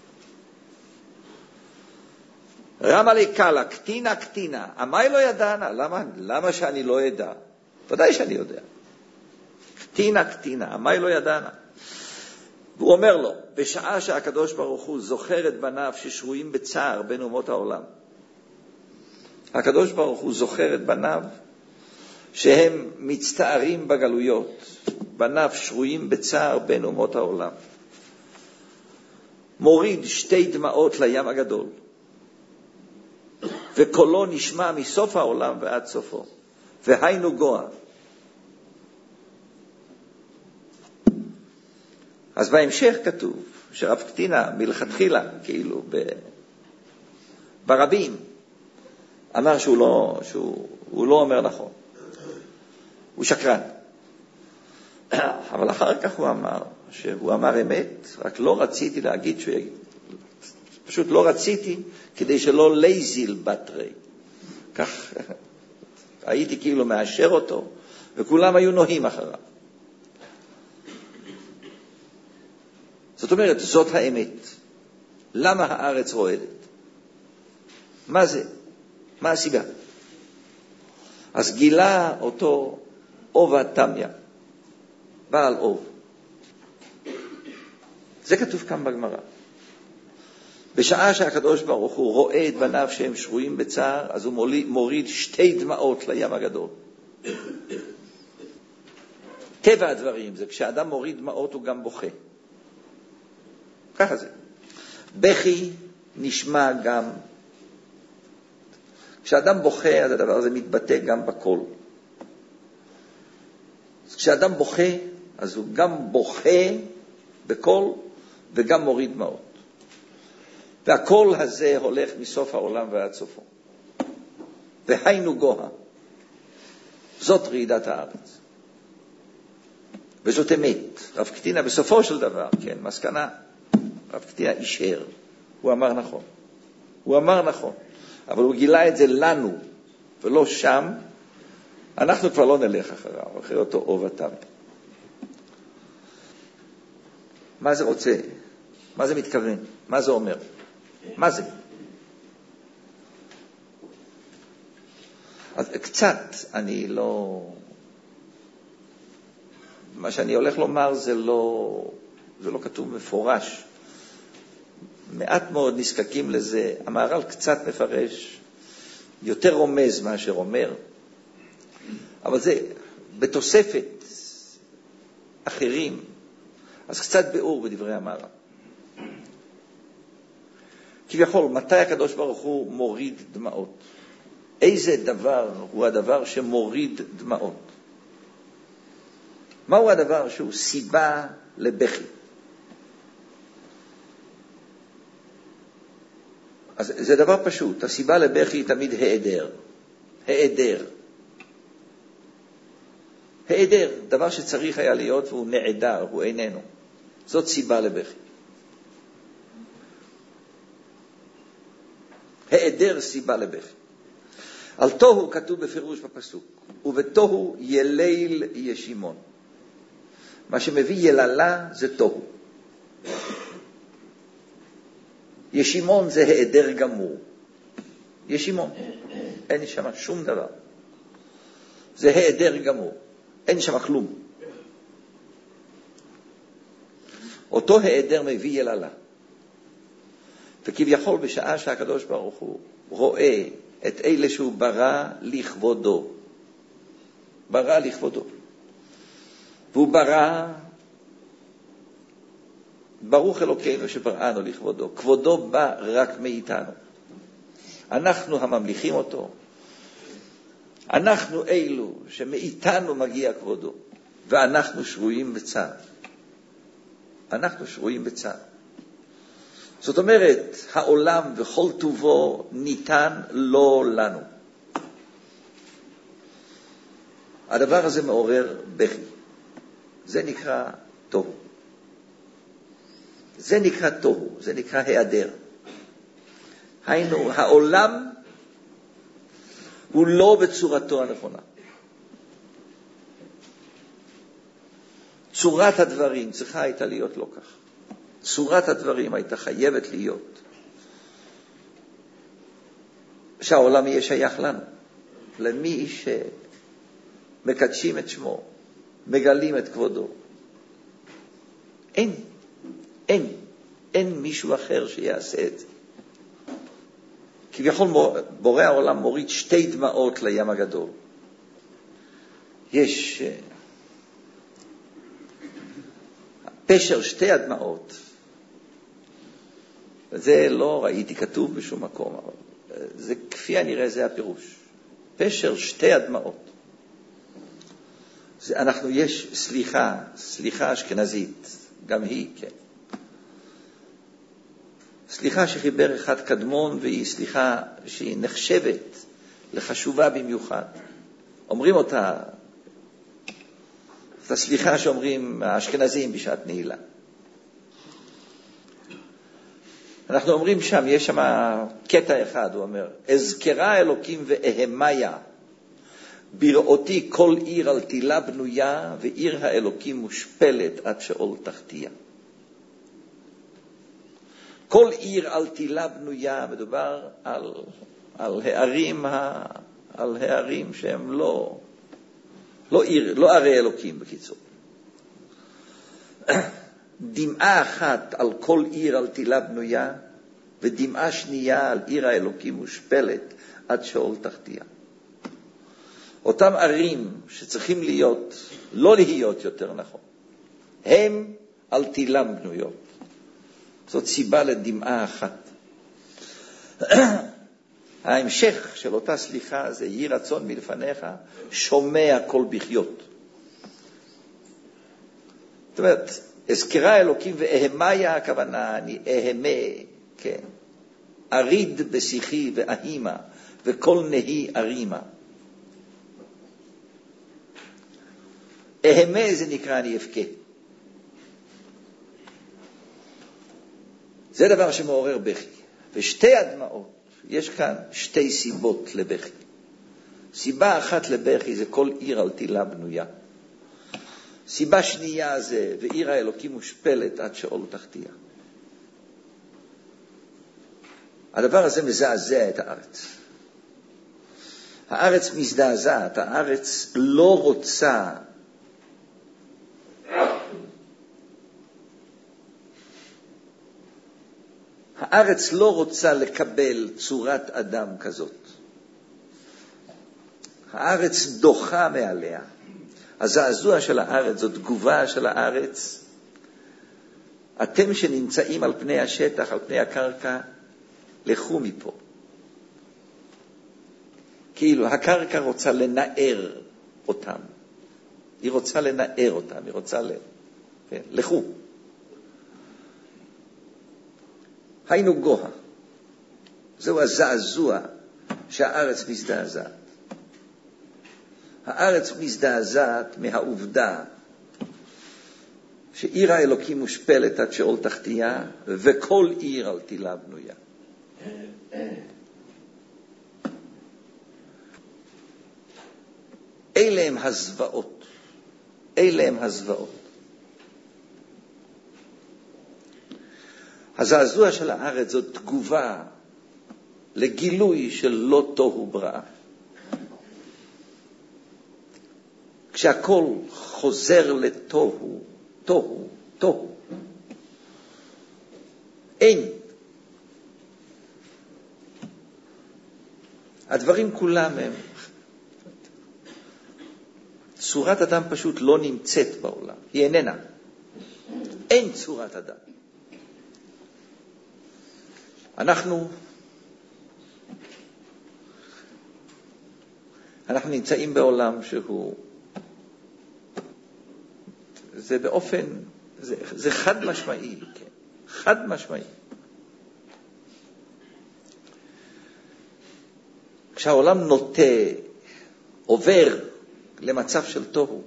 רמה לי קלה, קטינה, קטינה. אמי לא ידענה? למה, למה שאני לא ידע? ודאי שאני יודע. קטינה, קטינה. אמי לא ידענה? הוא אומר לו, בשעה שהקדוש ברוך הוא זוכר את בניו ששרויים בצער בין אומות העולם. הקדוש ברוך הוא זוכר את בניו שהם מצטערים בגלויות. בניו שרויים בצער בין אומות העולם. מוריד שתי דמעות לים הגדול. וקולו נשמע מסוף העולם ועד סופו. והיינו גוה. אז בהמשך כתוב שרב קטינה מלכתחילה, כאילו ב... ברבים, אמר שהוא לא, שהוא, הוא לא אומר נכון. הוא שקרן. אבל אחר כך הוא אמר, שהוא אמר אמת, רק לא רציתי להגיד שהוא יגיד. פשוט לא רציתי כדי שלא לייזיל בטרי. כך הייתי כאילו מאשר אותו, וכולם היו נוהים אחריו. זאת אומרת, זאת האמת. למה הארץ רועדת? מה זה? מה הסיבה? אז גילה אותו אובה תמיה, בעל אוב. זה כתוב כאן בגמרא. בשעה שהקדוש ברוך הוא רואה את בניו שהם שרויים בצער, אז הוא מוריד שתי דמעות לים הגדול. טבע הדברים זה כשאדם מוריד דמעות הוא גם בוכה. ככה זה. בכי נשמע גם, כשאדם בוכה אז הדבר הזה מתבטא גם בקול. אז כשאדם בוכה אז הוא גם בוכה בקול וגם מוריד דמעות. והקול הזה הולך מסוף העולם ועד סופו. והיינו גוה. זאת רעידת הארץ. וזאת אמת. רב קטינה בסופו של דבר, כן, מסקנה, רב קטינה אישר. הוא אמר נכון. הוא אמר נכון. אבל הוא גילה את זה לנו, ולא שם. אנחנו כבר לא נלך אחריו, אחרי אותו אובה תמיה. מה זה רוצה? מה זה מתכוון? מה זה אומר? מה זה? אז קצת, אני לא... מה שאני הולך לומר זה לא, זה לא כתוב מפורש. מעט מאוד נזקקים לזה. המהר"ל קצת מפרש, יותר רומז מאשר אומר. אבל זה בתוספת אחרים אז קצת ביאור בדברי המהר"ל. כביכול, מתי הקדוש ברוך הוא מוריד דמעות? איזה דבר הוא הדבר שמוריד דמעות? מהו הדבר שהוא סיבה לבכי? אז זה דבר פשוט. הסיבה לבכי היא תמיד העדר. העדר. העדר, דבר שצריך היה להיות והוא נעדר, הוא איננו. זאת סיבה לבכי. העדר סיבה לבכי. על תוהו כתוב בפירוש בפסוק, ובתוהו יליל ישימון. מה שמביא יללה זה תוהו. ישימון זה העדר גמור. ישימון, אין שם שום דבר. זה העדר גמור, אין שם כלום. אותו העדר מביא יללה. וכביכול בשעה שהקדוש ברוך הוא רואה את אלה שהוא ברא לכבודו. ברא לכבודו. והוא ברא, ברוך אלוקינו שבראנו לכבודו. כבודו בא רק מאיתנו. אנחנו הממליכים אותו. אנחנו אלו שמאיתנו מגיע כבודו. ואנחנו שרויים בצער. אנחנו שרויים בצער. זאת אומרת, העולם וכל טובו ניתן לא לנו. הדבר הזה מעורר בכי. זה נקרא תוהו. זה נקרא תוהו, זה נקרא היעדר. היינו, העולם הוא לא בצורתו הנכונה. צורת הדברים צריכה הייתה להיות לא כך. צורת הדברים הייתה חייבת להיות שהעולם יהיה שייך לנו, למי שמקדשים את שמו, מגלים את כבודו. אין, אין, אין מישהו אחר שיעשה את זה. כביכול בורא העולם מוריד שתי דמעות לים הגדול. יש פשר שתי הדמעות. זה לא ראיתי כתוב בשום מקום, אבל זה כפי הנראה זה הפירוש. פשר שתי הדמעות. זה, אנחנו יש סליחה, סליחה אשכנזית, גם היא, כן. סליחה שחיבר אחד קדמון, והיא סליחה שהיא נחשבת לחשובה במיוחד. אומרים אותה, את הסליחה שאומרים האשכנזים בשעת נעילה. אנחנו אומרים שם, יש שם קטע אחד, הוא אומר, אזכרה אלוקים ואהמיה, בראותי כל עיר על תילה בנויה, ועיר האלוקים מושפלת עד שאול תחתיה. כל עיר על תילה בנויה, מדובר על, על הערים, ה, על הערים שהם לא, לא עיר, לא ערי אלוקים בקיצור. דמעה אחת על כל עיר על תילה בנויה, ודמעה שנייה על עיר האלוקים מושפלת עד שאול תחתיה. אותם ערים שצריכים להיות, לא להיות יותר נכון, הם על תילם בנויות. זאת סיבה לדמעה אחת. ההמשך של אותה סליחה זה יהי רצון מלפניך, שומע כל בחיות. זאת אומרת, אזכרה אלוקים ואהמיה, הכוונה, אני אהמה, כן. אריד בשיחי ואהימה, וכל נהי ארימה. אהמה זה נקרא אני אבכה. זה דבר שמעורר בכי. ושתי הדמעות, יש כאן שתי סיבות לבכי. סיבה אחת לבכי זה כל עיר על תילה בנויה. סיבה שנייה זה ועיר האלוקים מושפלת עד שאול תחתיה. הדבר הזה מזעזע את הארץ. הארץ מזדעזעת, הארץ לא רוצה הארץ לא רוצה לקבל צורת אדם כזאת. הארץ דוחה מעליה. הזעזוע של הארץ, זאת תגובה של הארץ אתם שנמצאים על פני השטח, על פני הקרקע, לכו מפה. כאילו, הקרקע רוצה לנער אותם. היא רוצה לנער אותם, היא רוצה ל... כן, לכו. היינו גוה. זהו הזעזוע שהארץ מזדעזעת. הארץ מזדעזעת מהעובדה שעיר האלוקים מושפלת עד שאול תחתיה, וכל עיר על תילה בנויה. אלה הם הזוועות. אלה הם הזוועות. הזעזוע של הארץ זאת תגובה לגילוי של לא תוהו בראה. כשהכל חוזר לתוהו, תוהו, תוהו. אין. הדברים כולם הם. צורת אדם פשוט לא נמצאת בעולם. היא איננה. אין צורת אדם. אנחנו, אנחנו נמצאים בעולם שהוא, זה באופן, זה, זה חד משמעי, כן? חד משמעי. כשהעולם נוטה, עובר למצב של תוהו,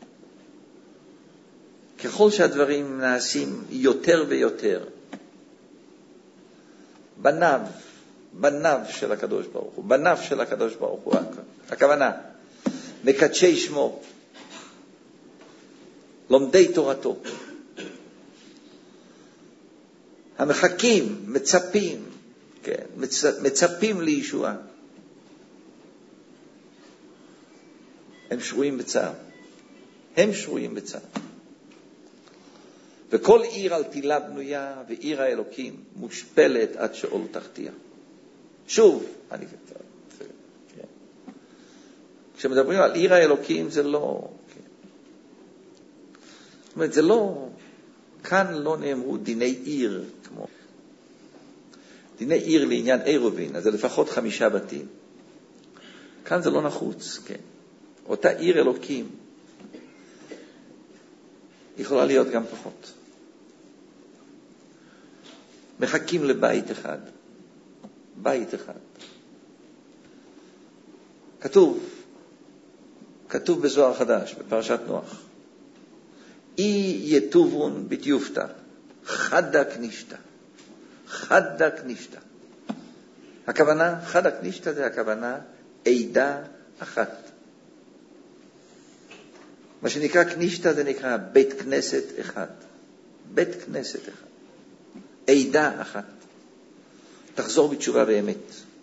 ככל שהדברים נעשים יותר ויותר, בניו, בניו של הקדוש ברוך הוא, בניו של הקדוש ברוך הוא, הכוונה, מקדשי שמו, לומדי תורתו, המחכים, מצפים, כן, מצפים לישועה, הם שרויים בצער, הם שרויים בצער. וכל עיר על תילה בנויה, ועיר האלוקים מושפלת עד שאול תחתיה. שוב, אני כן. כשמדברים על עיר האלוקים זה לא, כן. זאת אומרת, זה לא, כאן לא נאמרו דיני עיר, כמו, דיני עיר לעניין עירובין, אז זה לפחות חמישה בתים. כאן זה לא נחוץ, כן. אותה עיר אלוקים יכולה להיות גם פחות. מחכים לבית אחד. בית אחד. כתוב, כתוב בזוהר חדש, בפרשת נוח. אי יטובון בתיופתא, חדה כנישתא. חדה כנישתא. הכוונה, חדה כנישתא זה הכוונה, עידה אחת. מה שנקרא כנישתא זה נקרא בית כנסת אחד. בית כנסת אחד. עידה אחת. תחזור בתשובה באמת.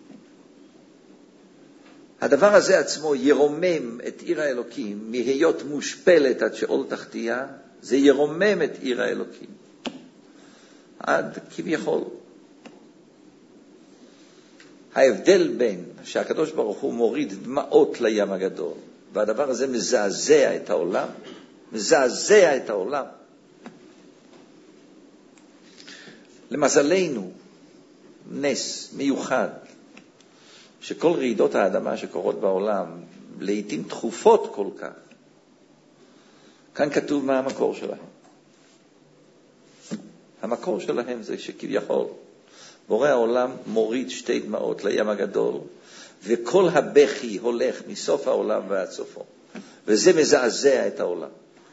הדבר הזה עצמו ירומם את עיר האלוקים, מהיות מושפלת עד שאול תחתיה, זה ירומם את עיר האלוקים. עד כביכול. ההבדל בין שהקדוש ברוך הוא מוריד דמעות לים הגדול, והדבר הזה מזעזע את העולם, מזעזע את העולם. למזלנו, נס מיוחד, שכל רעידות האדמה שקורות בעולם, לעתים תכופות כל כך, כאן כתוב מה המקור שלהם. המקור שלהם זה שכביכול, בורא העולם מוריד שתי דמעות לים הגדול, וכל הבכי הולך מסוף העולם ועד סופו. וזה מזעזע את העולם.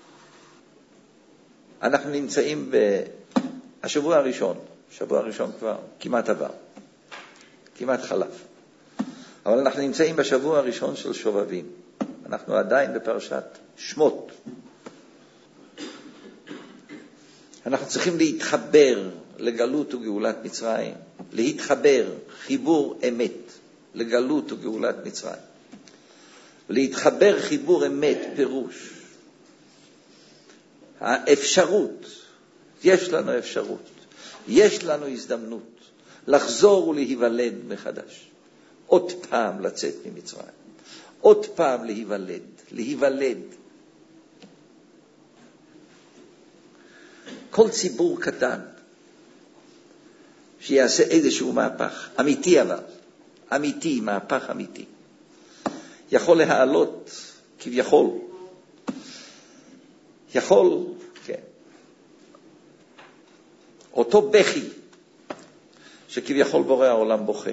אנחנו נמצאים בשבוע הראשון, שבוע הראשון כבר כמעט עבר, כמעט חלף. אבל אנחנו נמצאים בשבוע הראשון של שובבים. אנחנו עדיין בפרשת שמות. אנחנו צריכים להתחבר לגלות וגאולת מצרים, להתחבר, חיבור אמת לגלות וגאולת מצרים. להתחבר חיבור אמת פירוש. האפשרות, יש לנו אפשרות, יש לנו הזדמנות לחזור ולהיוולד מחדש. עוד פעם לצאת ממצרים. עוד פעם להיוולד, להיוולד. כל ציבור קטן שיעשה איזשהו מהפך, אמיתי אבל, אמיתי, מהפך אמיתי, יכול להעלות כביכול, יכול, כן, אותו בכי שכביכול בורא העולם בוכה,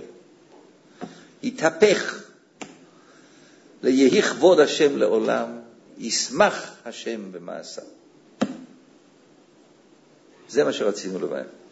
יתהפך ליהי כבוד השם לעולם, ישמח השם במעשה. זה מה שרצינו לבאר.